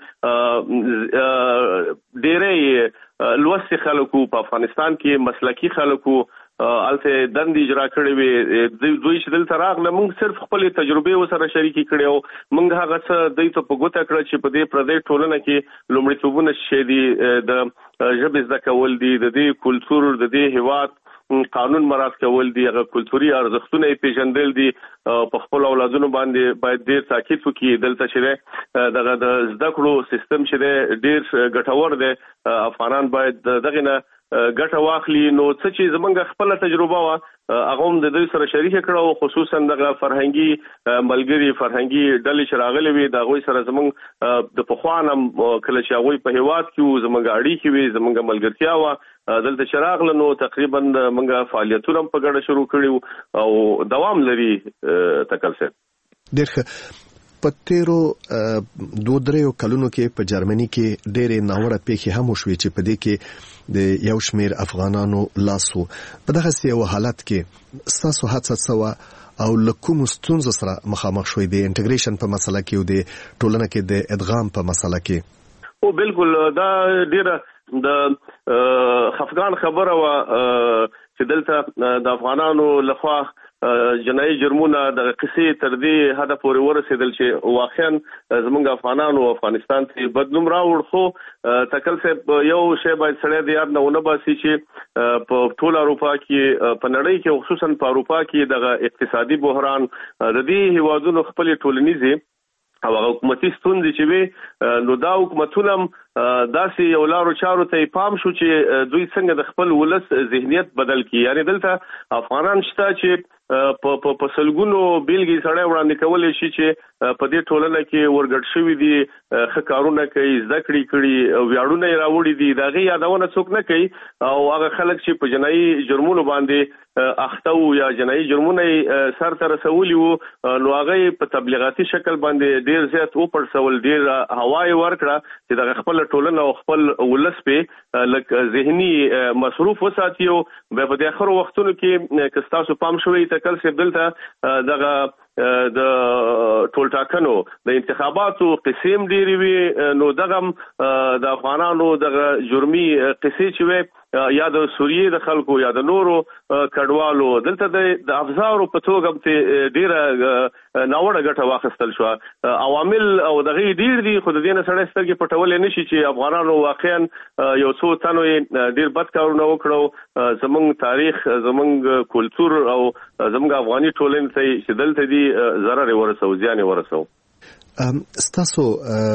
ډېرې لوستي خلکو په افغانستان کې مسلکی خلکو الته دند اجرا کړی وي دوی چې دلته راغله موږ صرف خپل تجربه وسره شریکي کړي او موږ هغه څه دوی ته په ګوته کړ چې په دې پردې ټولنه کې لومړیتوبونه شې دي د ژبې زده کول دي د دې کلچر د دې هیواد قانون مراعات کول دي هغه کلتوري ارزښتونه پیژندل دي په خپل اولادونو باندې باید ډیر تاکید وکړي دلته چې دغه د زده کړو سیستم چې ډیر ګټور دی افغانان باید دغه نه ګټه واخلي نو څه چې زمونږ خپل تجربه وا هغه هم د دوی سره شریک کړو خصوصا دغه فرهنګي ملګری فرهنګي ډلې چې راغلي وي د غوي سره زمونږ د پخوانم کله چې هغه په هیواد کې زمونږ اړیکې وي زمونږ ملګرتیا وا دلته شراغ لنو تقریبا موږ فعالیتونه په ګډه شروع کړیو او دوام لري تکل څه ډېر په تیرو دوه درې کلونو کې په جرمني کې ډېرې ناوړه پیښې هم وشوې چې په دې کې د یو شمېر افغانانو لاسو په دغه یو حالت کې ستاسو هڅه څه او لکوم ستونزو سره مخامخ شوي د انټیګریشن په مسله کې او د ټولنه کې د ادغام په مسله کې او بالکل دا ډیره د خفقان خبره وا چې دلته د افغانانو لخوا جنایي جرمونه د قصې تر دې حد پورې ورسېدل چې واقعا زموږ افغانانو افغانستان ته بدنوم راوړ خو تکل صاحب یو شی باید سړی د یاد نه ونه باسي چې په ټول اروپا کې په نړۍ کې خصوصا په اروپا کې د اقتصادي بحران د دې هیوادونو خپل ټولنیزي او حکومتي ستونزې چې وي نو دا حکومتونه داسې یو لارو چارو ته پام شو چې دوی څنګه د خپل ولس ذهنیت بدل کړي یعنی دلته افغانان شته چې په په سلګونو بیلګي سره وړاندې کولای شي چې په دې ټولنه کې ورګډ شوی دي خکارونه کوي ذکرې کړي ویاړونه راوړي دي دغه یادونه څوک نه کوي او هغه خلک چې په جنایي جرمونو باندې اخته او یا جنایي جرمونه سر تر رسولي وو نو هغه په تبلیغاتي شکل باندې ډیر زیات او پرسول ډیر هواي ورکړه چې دغه خپل ټولنه او خپل ولس په لک ذهني مصروف وساتیو په دې اخر وختونو کې کستاسو پام شوی تکل څه دلته دغه د ټولټاکنو د انتخاباتو قسم ډیری وی نو دغه د افغانانو دغه جرمي قصې چې وي یا د سوریې د خلکو یا د نورو کډوالو دلته د افزارو په توګه ته ډیره ناوړه ګټه واخیستل شو عوامل او دغه ډیر دي خو د دې نه سره سترګې پټول نشي چې افغانانو واقعا یو څو تنو ډیر بد کارونه وکړو زمونږ تاریخ زمونږ کلچر او زمونږ افغاني ټولنې ته چې دلته دي ضرر ورسو زیان ورسو ستاسو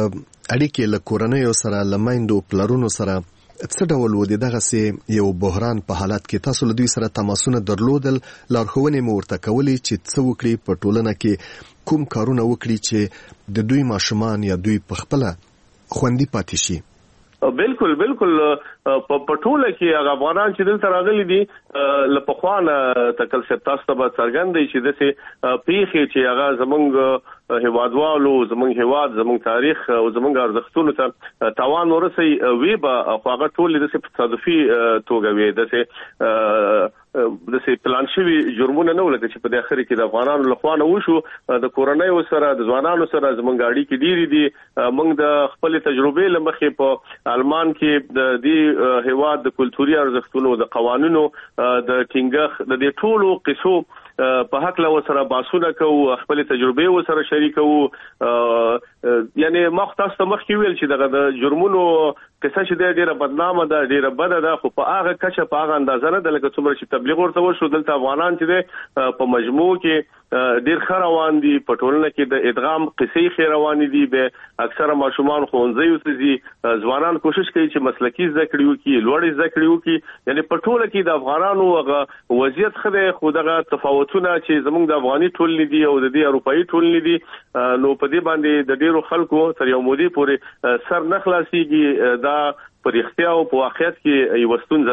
اړیکې له کورنۍ سره لمایندو پلرونو سره څه ډول و دغه سي یو بحران په حالت کې تاسو له دوی سره تماسونه درلودل لارښوونې مو ورته کولې چې څه وکړي په ټولنه کې کوم کارونه وکړي چې د دوی ماشومان یا دوی په خپل خوندي پاتې شي بالکل بالکل په ټوله کې هغه افغانان چې دلته راغلي دي لپخوانه تکل تاسو ته څرګندې چې دسه پیخي چې هغه زمونږ هیوادوالو زمونږ هیواد زمونږ تاریخ او زمونږ ارزښتونو ته تاوان ورسي وی به هغه ټول د تصادفي توګه وي دسه د سي پلان شوی جرمونه نه ولګي چې په داخله کې د افغانانو لخوا نه وشو د کورنۍ سره د ځوانانو سره زمونږ اړیکې ډېری دي موږ د خپل تجربې لمخې په آلمان کې د دې هیواد د کلتوري ارزښتونو د قوانینو د ټینګښ د دې ټولو قصو په حق له سره باسونه کوو خپل تجربې سره شریکو یعنی مختص مخکې ویل چې دغه د جرمونو قصه چې د ډیره بدنامه ده ډیره بده ده خو په هغه کچه په هغه اندازه نه د لکه څومره چې تبلیغ ورته وشو دلته افغانان چې په مجموع کې ډیر ښه روان دي په ټولنه کې د ادغام قصې ښه روان دي به اکثره ماشومان ښوونځي ته ځي ځوانان کوشش کوي چې مسلکي زده کړې وکړي لوړ زده کړې وکړي یعنی په ټوله کې د افغانانو هغه وضعیت خو د خو دغه تفاوتونه چې زموږ د افغاني ټولنې دي او د دې اروپאי ټولنې دي نو په دې باندې د ډیرو خلکو تر یو مودې پورې سر نه خلاصيږي دا پر اختیار او په واقعیت کې یو ستونزه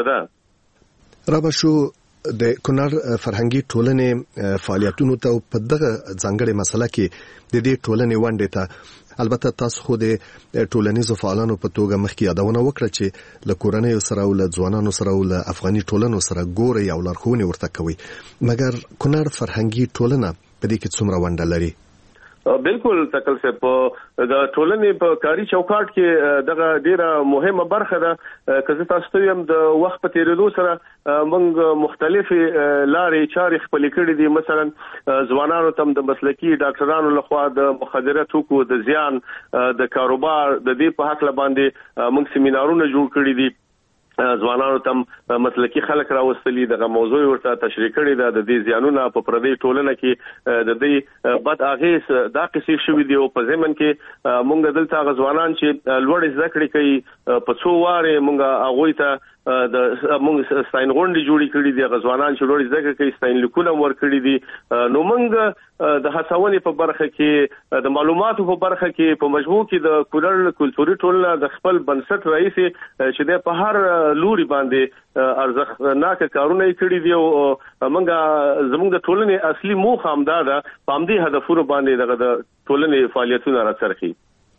ده. رابشو د کونړ فرهنګي ټولنې فعالیتونو ته په دغه ځانګړي مسله کې د دې ټولنې ونډه ته البته تاسو خو د ټولنیزو فعالانو په توګه مخکې یادونه وکړه چې له کورنۍ سره او له ځوانانو سره او له افغاني ټولنو سره ګوري او لارښوونې ورته کوي مګر کونړ فرهنګي ټولنه په دې کې څومره ونډه لري؟ بالکل تکل سے په د ټولنې په کاری چوکاټ کې دغه ډیره مهمه برخه ده که تاسو ته هم د وخت په تیریدو سره موږ مختلفي لارې چارې خپل کړې دي مثلا ځوانانو تم د مسلکي ډاکټرانو لخوا د مخدره توکو د زیان د کاروبار د دې په حق باندې موږ سیمینارونه جوړ کړی دي ځوانانو تم مسلکي خلک راوستلي دغه موضوع ورته تشریح کړي ده د دې زیانونه په پردي ټولنه کې د دې بد اغیز دا قصې شوې دي او په ځمن کې مونږ دلته غزوانان چې لوړ زده کړې کوي په څو واره مونږ هغه ته د موږ ستاین غونډې جوړې کړې دي غزوانان چې لوړ زده کړې کوي ستاین لیکونه ور کړې دي نو موږ د هڅونې په برخه کې د معلوماتو په برخه کې په مجموع کې د کونړ کلتوري ټولنه د خپل بنسټ رئیس چې د په هر لوري باندې ارزښتناک کارونه کړي دي او موږ زموږ د ټولنې اصلي موخه همدا ده په همدې هدفونو باندې د ټولنې فعالیتونه راڅرخي.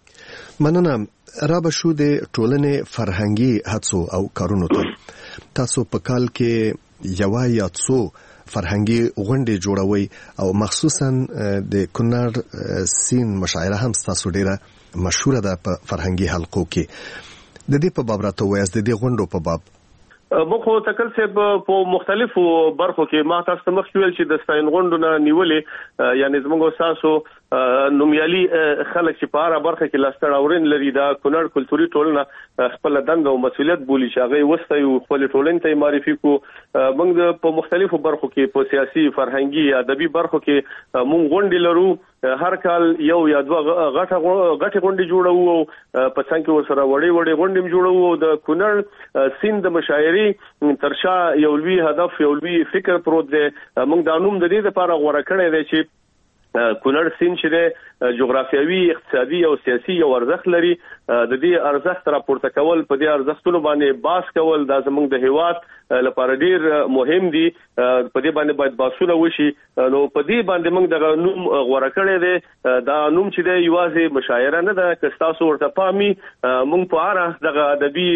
مننه. رابشو د ټولنې فرهنګي هڅو او کارونو ته تاسو په کال کې یو یا څو فرهنګي غونډې جوړوي او مخصوصا د کونړ سین مشاعره هم تاسو ډیره مشهوره ده په فرهنګي حلقو کې د دې په باب راته وایي د دې غونډو په باب مخه تکل سه په مختلفو برخو کې ما تاسو مخ ویل چې د ستاین غونډونه نیولې یعنی زموږ تاسو نومیالي خلک چې په اړه برخه کې لاستړ اورین لري دا کونړ کلتوري ټولنه خپل دنده او مسولیت بولی چې هغه وسته یو خپل ټولنې ته معرفي کو موږ په مختلفو برخو کې په سیاسي فرهنګي ادبي برخو کې موږ غونډې لرو هر کال یو یا دوه غټه غټه غونډې جوړو او په څنګه ور سره وړي وړي غونډې جوړو د کونړ سیند مشاعري ترشا یو لوی هدف یو لوی فکر پروت دی موږ د انوم د دې لپاره غوړه کړی دی چې کونړ سیند چې جغرافیوي اقتصادي او سیاسي یو ارزښت لري د دې ارزښت راپورته کول په دې ارزښتونو باندې باس کول د زموږ د هیواد لپاره ډیر مهم دي په دې باندې باید باسونه وشي نو په دې باندې موږ د نوم غوړه کړی دی دا نوم چې دی یوازې مشاعره نه ده که تاسو ورته پامي موږ په اړه د ادبي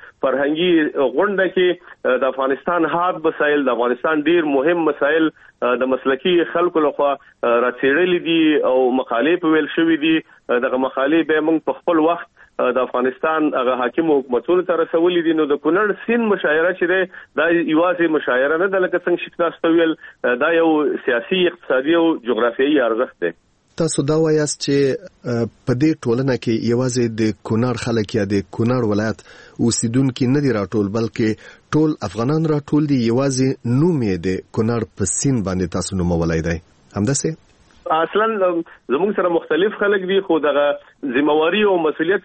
فرهنګي غونډه کې د افغانستان حاد مسایل د افغانستان ډیر مهم مسایل د مسلکي خلکو لخوا راڅېړل دي او مقالې په ویل شوې دي دغه مقالې به موږ په خپل وخت د افغانستان هغه حاکم حکومتونو ته رسولې دي نو د کونړ سین مشاعره چې ده دا یوازې مشاعره نه ده لکه څنګه چې تاسو ویل دا یو سیاسي اقتصادي او جغرافیایي ارزښت دی. تاسو دا وایاست چې په دې ټولنه کې یوازې د کونړ خلک یا د کونړ ولایت اوسیدونکو نه دي راټول بلکې ټول افغانان راټول دي یوازې نوم یې د کونړ په سین باندې تاسو نومولای دی همداسې اصلا زموږ سره مختلف خلک دي خو دغه ذمہواری او مسولیت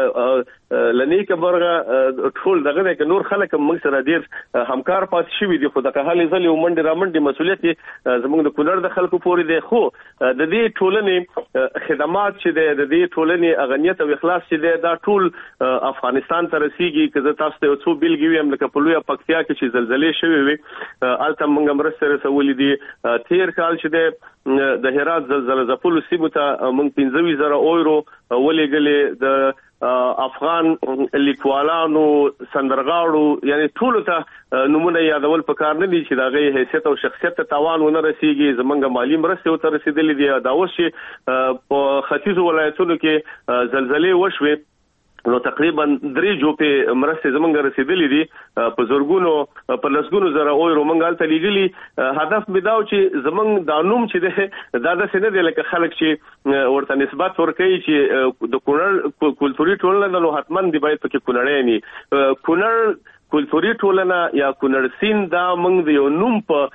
لنی کبرغه ټول دغه د نور خلک موږ سره ډیر همکار پات شوی دي خو دغه حالې ځلې ومنډه رامنډه مسولیت زموږ د کونړ د خلکو پورې دي خو د دې ټولنې خدمات چې د دې ټولنې اغنیت او اخلاص چې دا ټول افغانستان ته رسیږي که تاسو ته څو بیلګې ویم لکه په لوی پکتیا کې چې زلزلې شوې وي الته موږ مرسته رسولې دي تیر کال چې د هرات زلزلې زپلو سیمه ته موږ پنځه زره اورو ولېګلې د افغان لیکوالانو سندرغاړو یعنی ټول ته نمونه یادول پکار نه دي چې دغه حیثیت او شخصیت ته تاوان ونه رسیږي. زمونږ مالی مرستې ته رسیدلې دي. دا اوس چې په ختیځو ولایتونو کې زلزلې وشوي نو تقریبا درې جوپې مرستې زمونږ رسیدلې دي په زورګونو په لسګونو زره او رومنګال ته لګلي. هدف مې دا و چې زمونږ د نوم چې ده دا د سینې د لکه خلک چې ورته نسبت ورکوي چې د کونړ کلتوري ټولنه نو حتمان دی باید پکې کونړی نه کونړ کلتوري ټولنه یا کونړ سیند دا موږ د یو نوم په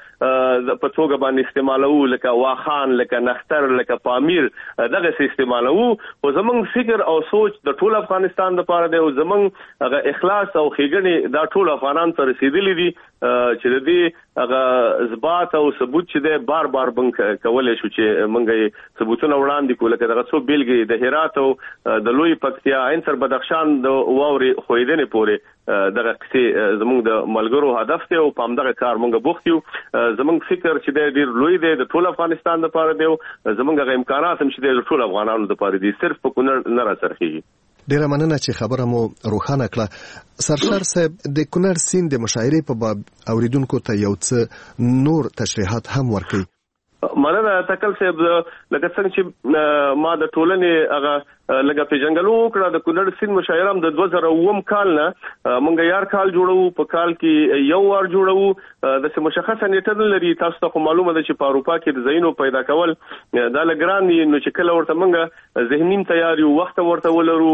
په توګه باندې استعمالو لکه واخان لکه نختر لکه پامیر دغه استعمالو او زمونږ فکر او سوچ د ټول افغانستان لپاره دی او زمونږ هغه اخلاص او ښېګڼې دا ټول افغانان ته رسیدلي دي چې د دې هغه اثبات او ثبوت چې دی بار بار بنک کولای شو چې موږ ثبوتونه وړاندې کړو لکه دغه څو بیلګې د هرات او د لوی پکتیا انصر بدخشان د واوري خویدنې پورې دغه کسي زموږ د ملګرو هدف ته او پام دغه کار مونږ بوختیو. زموږ فکر چې د ډیر لوی دی د ټول افغانستان لپاره دی زموږ غو امکانات هم چې د ټول افغانانو لپاره دي صرف په کونړ نه راځي. ډیره مننه چې خبره مو روښانه کړه. سرشار صاحب د کونړ سیند د مشاعرې په باب اوریدونکو ته یو څه نور تشریحات هم ورکړي. مننه تکل صاحب لکه څنګه چې ما د ټولنې هغه لګه پیژنګلو کړه د کونړ سیند مشاعره د دوه زره اووم کال نه مونږ یار کال جوړو په کال کې یو ور جوړو د مشخصه نیټه لري. تاسو ته معلومه ده چې په اروپا کې د زینو پیدا کول دا لګران دي نو چې کله ورته مونږ ذهني تیاری وخت ورته ولرو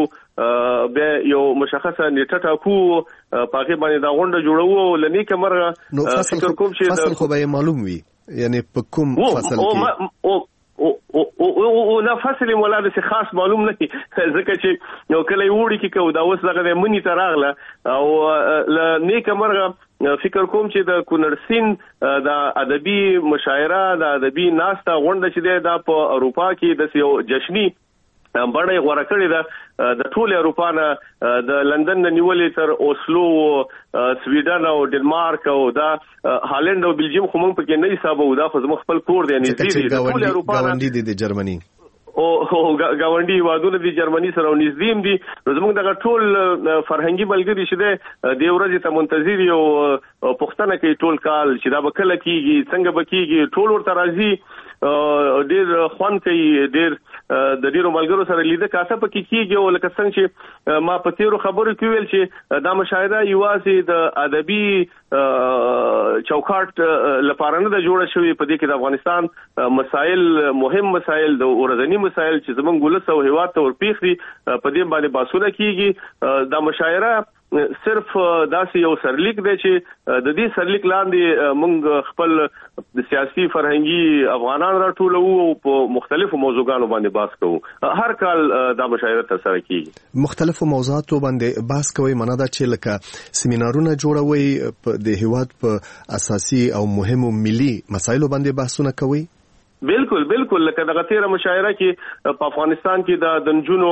به یو مشخصه نیټه ټاکو پاکي باندې دا غونډه جوړو لنی کمر نو فصل کوم چې فصل خو به معلوم وي یعنی په کوم فصل کې او او او نه فصل مولا د خاص معلوم نه ځکه چې یو کله وړي کې کو دا اوس دغه منی ته راغله او ل نیک مرغه فکر کوم چې د کونړ سیند د ادبي مشاعره د ادبي ناسته غونډه چې د په اروپا کې د یو جشنی بڑے غوړه کړی ده د ټول اروپا نه د لندن نه نیولې تر اوسلو سویډن او ډنمارک او دا هالند او بلجیم خو موږ پکې نه حسابو دا خو زموږ خپل کور دی نږدې دی ټول اروپا غونډې دي د جرمني او غونډي وادونه دي جرمني سره نږدې دي زموږ دغه ټول فرهنګي ملګری شته د ورځې ته منتظر یو پښتنه کې ټول کال چې دا بکله کیږي څنګه بکیږي ټول ورته راځي ډیر خوان کوي ډیر د ډیرو ملګرو سره لیده کاسه پکې کیږي او لکه څنګه چې ما په تیرو خبرو کې ویل چې دا مشاهده یوازې د ادبي چوکاټ لپاره نه جوړه شوې په دې کې د افغانستان مسائل مهم مسائل د ورځنی مسائل چې زمونږ ولس او هیواد ته ورپیخ دي په دې باندې باسونه کیږي. دا مشاعره صرف داسې یو سرلیک دی چې د دې سرلیک لاندې موږ خپل د سیاسي فرهنګي افغانان راټولو او په مختلفو موضوعاتو باندې بحث کوو. هر کال دا مشاعره ترسره کیږي مختلفو موضوعاتو باندې بحث کوي منه دا چې لکه سیمینارونه جوړوي د هیواد په اساسي او مهمو ملي مسایلو باندې بحثونه کوي. بالکل بالکل لکه دغه تیره مشاعره کې په افغانستان کې د دنجونو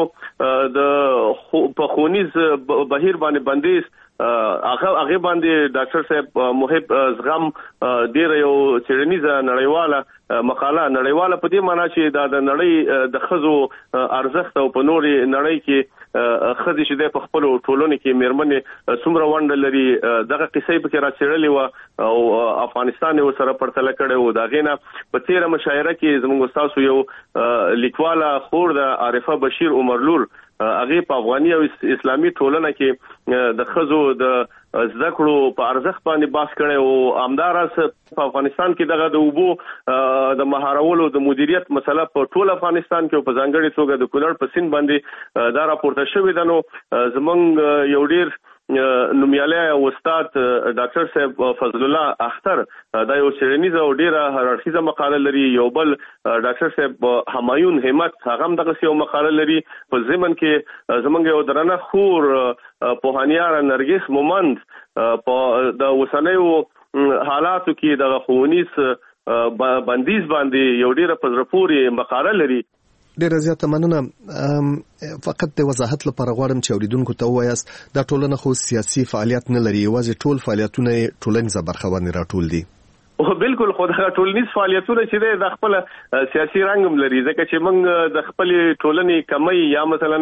د په خونیز بهیر باندې بندیز هغه هغه باندې ډاکټر صاحب محب زغم ډیر یو چرنیزه نړیواله مقاله نړیواله په دې معنی چې دا د نړۍ د خزو ارزښت او په نوري نړۍ کې خزي شته په خپل ټولنه کې میرمنې څومره وند لري دغه قصې په کې راڅړلې و او افغانستان یو سره پرتل کړي و دا غینه په تیره مشاعره کې زموږ استاد یو لیکواله خور د عارفه بشیر عمرلور هغه په افغاني او اسلامي ټولنه کې د خزو د زده کړو په ارزښت باندې بحث کړي او امدارس په افغانستان کې دغه د وبو د مهارولو د مدیریت مسله په ټول افغانستان کې په ځانګړي توګه د کونړ په سیند باندې دا راپورته شوې ده. نو زمونږ یو ډیر نومیاله استاد ډاکټر صاحب فضل الله اختر دا یو چرنیزه او ډیره هررخیزه مقاله لري. یو بل ډاکټر صاحب همایون همت هغه هم دغه یو مقاله لري. په ضمن کې زمونږ یو درنه خور پوهانیار نرګس مومند په د وسنیو حالاتو کې د خونیس بندیز باندې یو ډیره پزرپوري مقاله لري. ډیره زیاته مننه. فقط د وضاحت لپاره غواړم چې اوریدونکو ته وایاست دا ټولنه خو سیاسي فعالیت نه لري یوازې ټول فعالیتونه ټولنیزه برخه باندې راټول دي. او بالکل خدای ټولنیز فعالیتونه چې د خپل سیاسي رنګم لري ځکه چې موږ د خپل ټولنې کمی یا مثلا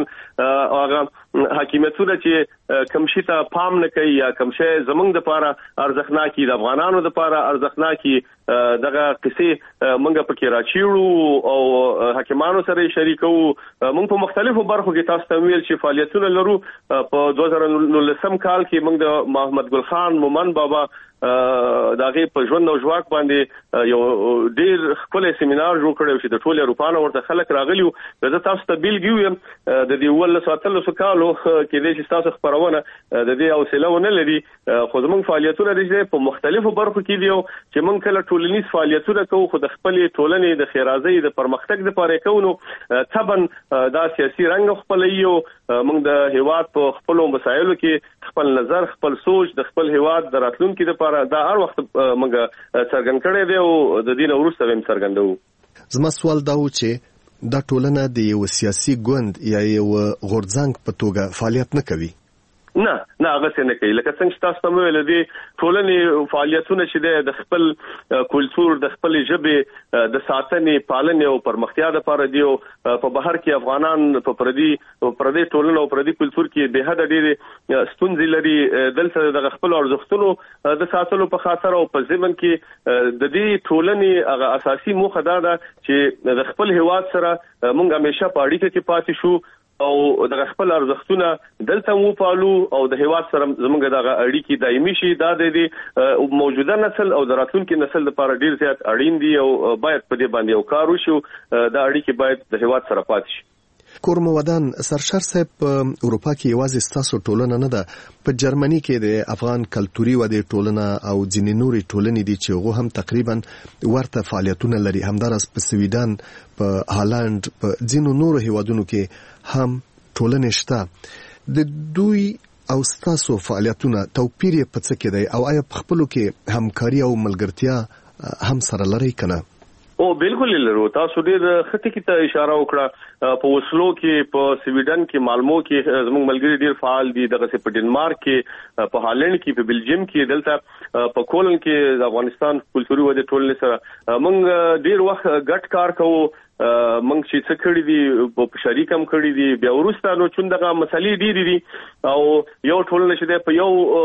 هغه حاکمیتونه چې کم شي ته پام نه کوي یا کم شي زمونږ د لپاره ارزښتناکي د افغانانو د لپاره ارزښتناکي دغه قصې موږ پکې راچیړو او حکیمانو سره شریکو موږ په مختلفو برخو کې تاسو ته ویل چې فعالیتونه لرو په دوه زره نولسم کال کې موږ د محمد ګل خان مومن بابا داغه په ژوند او ژواک باندې یو ډیر خپل سیمینار جوړ کړو چې د ټولو اروپانو ورته خلک راغلیو د تاسو ته بیلګیو د دې ول ساتلو سکالو کې د تاسو خبرونه د دې حوصله ونه لري خو زموږ فعالیتونه د په مختلفو برخو کې دیو چې موږ کله ټولنیز فعالیتونه کوو خو د خپل ټولنې د خیرازۍ د پرمختګ لپاره کوو طبعا دا سیاسي رنګ خپل یو موږ د هیواد په خپل مسایلو کې خپل نظر خپل سوچ د خپل هیواد د راتلونکو لپاره دا هر وخت موږ څرګند کړی دی او د دین وروسته هم څرګندو. زما سوال دا و چې دا ټولنه د یو سیاسي ګوند یا یو غورځنګ په توګه فعالیت نه کوي. نه نه هغه څنګه کوي لکه څنګه چې تاسو ته ویل دي ټولنې فعالیتونه چې د خپل کلچر د خپل ژبې د ساتنې پالنې او پرمختیا لپاره دی په بهر کې افغانان په پردي پردي ټولنه او پردي کلچر کې به حد ډېر ستونزې لري دلته د خپل ارزښتونو د ساتلو په خاطر او په ځمن کې د دې ټولنې هغه اساسي موخه دا ده چې د خپل هیواد سره موږ همیشه په اړیکه کې پاتې شو او د خپل ارزښتونه دلته مو پالو او د هیواد سره زموږ د اړیکې دایمي شي دا د موجوده نسل او د راتلونکي نسل لپاره ډیر زیات اړین دي او باید په دې باندې یو کار وشي دا اړیکې باید د هیواد سره پاتې شي. کورم ودان سرشار صاحب په اروپا کې یوازې ستاسو ټولنه نه ده په جرمني کې د افغان کلتوري ودې ټولنه او ځینې نورې ټولنې دي چې هغه هم تقریبا ورته فعالیتونه لري همدارس په سویډن په هالند په ځینو نورو هیوادونو کې هم ټولنې شته د دوی او ستاسو فعالیتونه توپیر یې په څه کې دی او آیا په خپلو کې همکاري او ملګرتیا هم سره لري کنه؟ او بالکل لرو تاسو ډېر خطي کې ته اشاره وکړه په وسلو کې په سویډن کې مالمو کې زموږ ملګری ډېر فعال دي دغه په ډنمارک کې په هالند کې په بلجیم کې دلته په کولن کې د افغانستان کلتوري ودې ټولنې سره موږ ډېر وخت ګډ کار کوو موږ چې څه کړی دي په شریکم کړی دي بیا ورسته نو چون دغه مسلې ډېرې دي او یو ټولنه چې په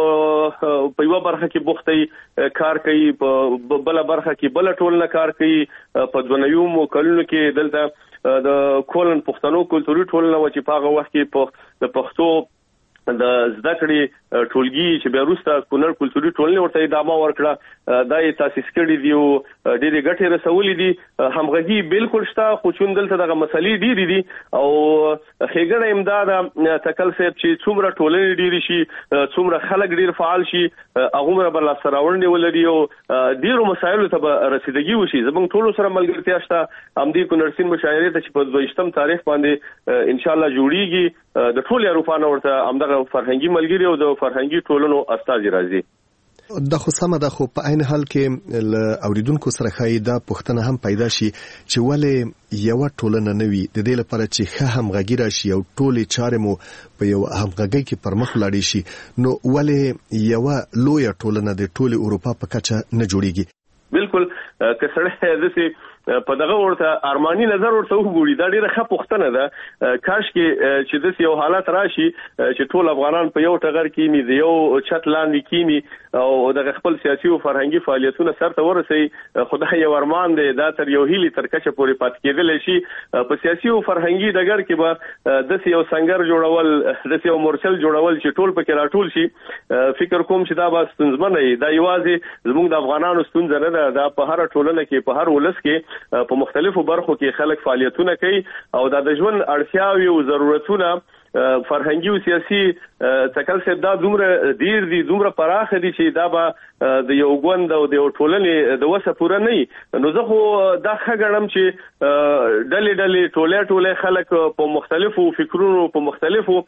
یو په یو برخه کې بوختي کار کوي په بل برخه کې بل ټولنه کار کوي په دونیوم کلونو کې دلته د کولن پښتنو کلتوري ټولنه و چې په هغه وخت کې په د پښتو د زده کړې ټولګي چې بیا وروسته کونړ کلتوري ټولنې ورته ادامه ورکړه دا یې تاسیس کړي دي او ډېرې ګټې رسولې دي همغږي بالکل شته خو چون دلته دغه مسلې ډېرې دي او ښېګڼه امداد تکل صاحب چې څومره ټولنې ډېرې شي څومره خلک ډېر فعال شي هغومره به لاسته راوړنې ولري او ډېرو مسایلو ته به رسیدګي وشي زموږ ټولو سره ملګرتیا شته همدې کونړ سیند مشاعرې ته چې په دویشتم تاریخ باندې انشاءالله جوړیږي د ټولو اروپانو ورته همدغه فرهنګي ملګری او د فرهنګي ټولنو استازي راځي. د خو سم ده خو په عین حال کې اوریدونکو سره خای دا پښتنه هم پیدا شي چې ولې یو ټولنه نوي د دې لپاره چې ښه همغږي راشي او ټولې چارې مو په یو همغږي کې پرمخ لاړې شي نو ولې یو لوی ټولنه د ټولې اروپا په کچه نه جوړیږي؟ بالکل که سره دسي په دغه ورته ارماني نظر ورته وګوري دا ډیره ښه پوښتنه ده کاش کې چې د یو حالت راشي چې ټول افغانان په یو ټغر کې ني د یو چت لاندې کینی او د خپل سیاسي او فرهنګي فعالیتونو سره ورسي خدای یو ارمان دی دا تر یو هیلي تر کچه پورې پات کېدل شي په سیاسي او فرهنګي ډګر کې به د یو څنګه جوړول د یو مورچل جوړول چې ټول پکې راټول شي فکر کوم چې دا به ستونزمن نه دا یوازې زموږ د افغانانو ستونزه نه ده دا په هر ټولنه کې په هر ولس کې په مختلفو برخو کې خلک فعالیتونه کوي او د ژوند اړتیاوې او ضرورتونه فرهنګي او سیاسي تکل څه دا دومره ډیر دي دومره پراخ دي چې دا به د یو ګوند او د یو ټولنې د وسه پوره نه نو زه خو دا ښه چې ډلې ډلې ټوله ټوله خلک په مختلفو فکرونو په مختلفو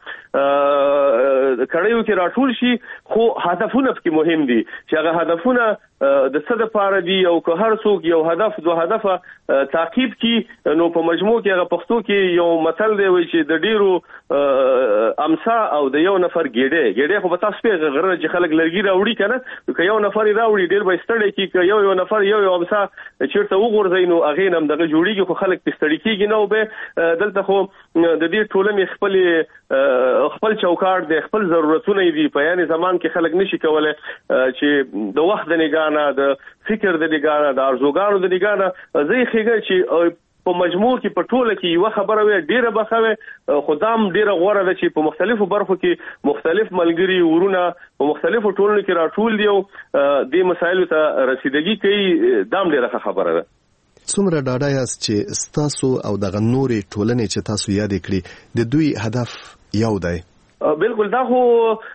کړیو کې راټول شي خو هدفونه پکې مهم دي چې هغه هدفونه د څه د پاره دي او که هر څوک یو هدف دوه هدف تعقیب کی نو په مجموع کې هغه پښتو کې یو مثل دی وایي چې د ډیرو امسا او د یو نفر ګډه ګډه خو به تاسو په غره چې خلک لرګي راوړي کنه که یو یو نفر راوړي ډیر به ستړي کی یو یو نفر یو یو امسا چیرته وګورځي نو هغه نم دغه جوړیږي خو خلک پستړي کیږي نو به دلته خو د دې ټولنې خپل خپل چوکاټ د خپل ضرورتونه دي په یاني زمان کې خلک نشي کولای چې د وخت د نگانه د فکر د نگانه د ارزوګانو د نگانه زی خېږي چې په مجموع کې په ټوله کې یو خبره وي ډیره بخوي خدام ډیره غوړه ده چې په مختلفو برخو کې مختلف ملګری ورونه په مختلفو ټولنو کې راټول دي او د مسایلو ته رسیدګي کوي دام ډیره خبره ده. څومره ډاډه یاست چې ستاسو او دغه نورې ټولنې چې تاسو یاد کړی د دوی هدف یو دی؟ بالکل دا خو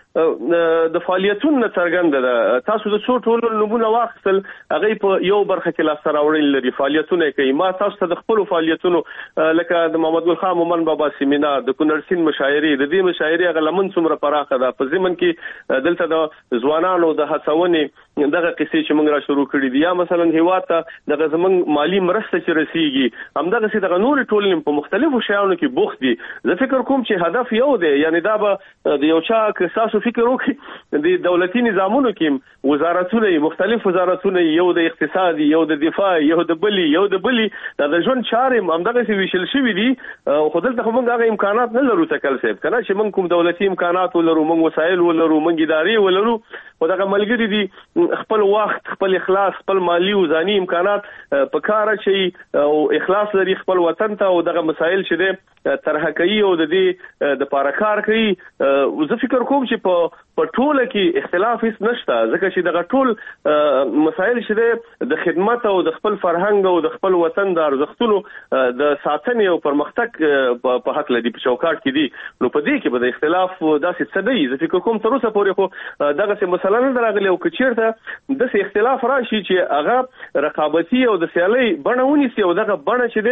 د فعالیتونو څرګنده ده. تاسو د څو ټولو نمونه واخیستل هغه په یو برخه کې لاس راوړل لري فعالیتونه کوي. ما تاسو ته د خپل فعالیتونو لکه د محمد ګل خان مومن بابا سیمینار د کونړسین مشاعري د دې مشاعري هغه لمن څومره پراخه ده په ځمن کې دلته د ځوانانو د هڅونې دغه قصې چې موږ را شروع کړې دي یا مثلا هیواد ته دغه زمنګ مالی مرسته چې رسیږي همدغه سي دغه نور ټولنې په مختلفو شیانو کې بوخت دي. زه فکر کوم چې هدف یو دی یعنی دا به د یو چا که فکر وکړي د دولتي نظامونو کې وزارتونه مختلف وزارتونه یو د اقتصادي یو د دفاع یو د بلی یو د بلی د ژوند چارې همدغه سی ویشل شوی دي خو دلته موږ هغه امکانات نه لرو تکل صاحب کنه چې موږ کوم دولتي امکانات ولرو موږ وسایل ولرو موږ ادارې ولرو او دغه ملګری دي خپل وخت خپل اخلاص خپل مالی او ځاني امکانات په کار شي او اخلاص لري خپل وطن ته او دغه مسایل چې ده طرح کوي او د دې د پاره کار کوي. زه فکر کوم چې په په ټوله کې اختلاف هیڅ نشته ځکه چې دغه ټول مسایل چې د خدمت او د خپل فرهنګ او د خپل وطن د ارزښتونو د ساتنې او پرمختګ په حق لدی په چوکاټ کې دي نو په دې کې به د اختلاف داسې څه دی. زه فکر کوم تر اوسه پورې خو دغه څه مثلا نه راغلی او کچیرته د څه اختلاف راشي چې هغه رقابتي او د سیالي بڼه ونیسي او دغه بڼه چې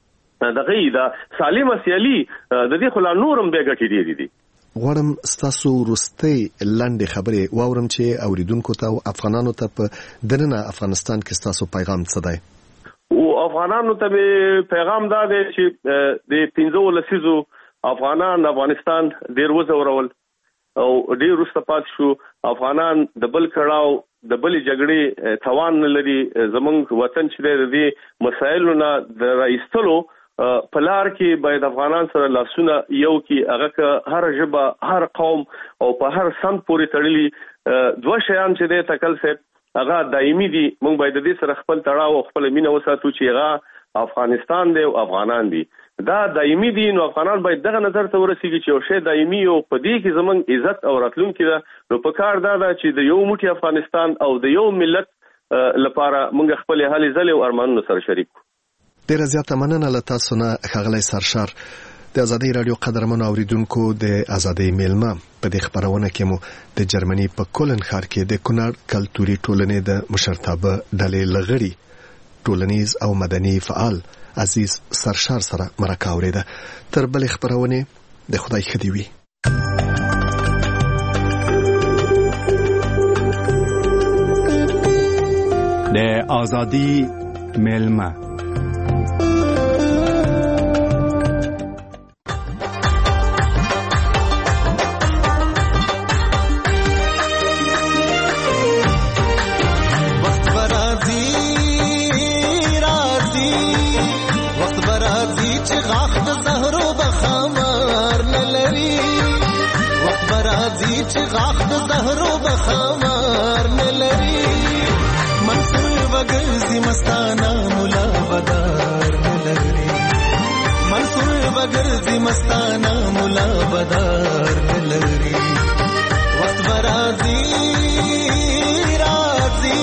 ده دغه د سالمه سیالي د دې خلا نورم به ګټي دي. غواړم ستاسو وروستۍ لاندې خبرې واورم چې اوریدونکو ته او افغانانو ته په دننه افغانستان کې ستاسو پیغام څه دی؟ او افغانانو ته پیغام دا دی چې د پنځو لسیزو افغانان افغانستان ډیر وزورول او ډیر وروسته پات شو. افغانان د بل کړهو د بل جګړې توان لري زمونږ وطن چې د دې مسایلو نه د راایستلو پلار کې باید افغانان سره لاسونه یو کې هغه که هر ژبه هر قوم او په هر سم پورې تړلي دوه شیان چې د تکل سره هغه دایمي دي. موږ باید د دې سره خپل تړاو او خپل مینه وساتو چې هغه افغانستان دی او افغانان دي دا دایمي دي. نو افغانان باید دغه نظر ته ورسیږي چې یو شی دایمي او په دې کې زمونږ عزت او راتلونکي ده. نو په کار دا ده چې د یو موټي افغانستان او د یو ملت لپاره موږ خپل هلې ځلې او ارمانونه سره شریک کړو. ډیره زیاته مننه له تاسو نه ښاغلی سرشار. د ازادۍ رادیو قدرمنو اوریدونکو د ازادۍ میلمه په دې خبرونه کې مو د جرمني په کولن ښار کې د کونړ کلتوري ټولنې د مشرتابه ډلې لغړي ټولنیز او مدني فعال عزیز سرشار سره مرکه اوریده. تر بلې خبرونه د خدای ښه دی وي. د ازادۍ میلمه چې غاخ د زهرو بخمار نه لري منصور وګرځي مستانه مولا بدار نه لري منصور وګرځي مستانه مولا بدار نه لري وخت برازي راځي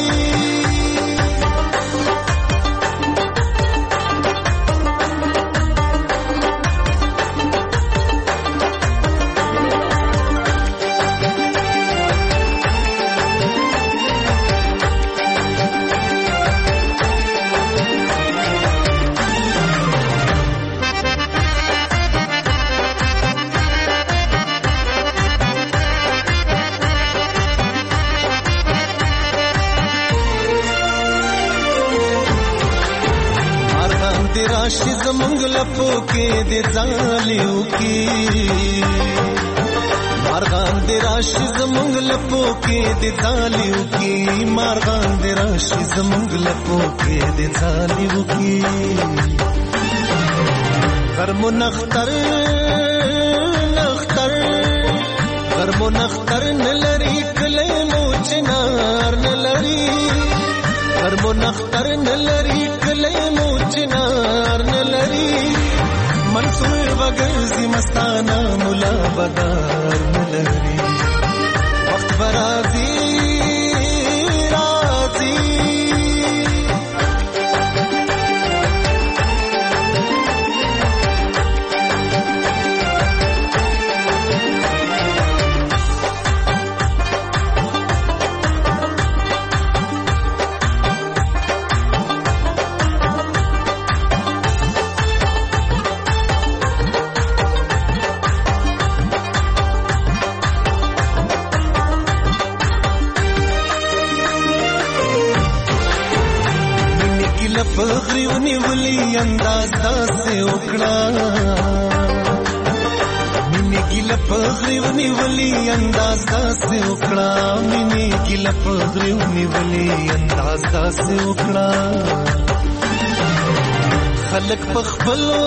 راشي زمونږ لپو کې د ځالیو کې مارغان دې راشي زمونږ لپو کې دې ځالیو کې مارغان دې راشي زمونږ لپو کې دې ځالیو کې غرمو نختر نختر غرمو نختر نلری کله مو چنار نلری غرمو نختر نلری کله مو چنار نلری منصور وګرځي مستانه مولا بدار نلری وخت برازي رازي پغریونی ولی انداز داسه وکړه مینه ګل پغریونی ولی انداز داسه وکړه مینه ګل پغریونی ولی انداز داسه وکړه خلق پخپلو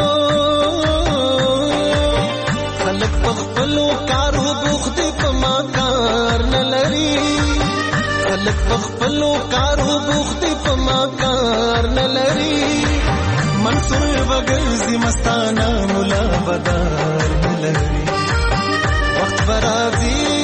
خلق پخپلو کارو بوخت په ما کار نه لري خلق پخپلو کارو بوخت په ما کار نه لري منصور وګرځي مستانه مولا بدار نه لري وخت برازي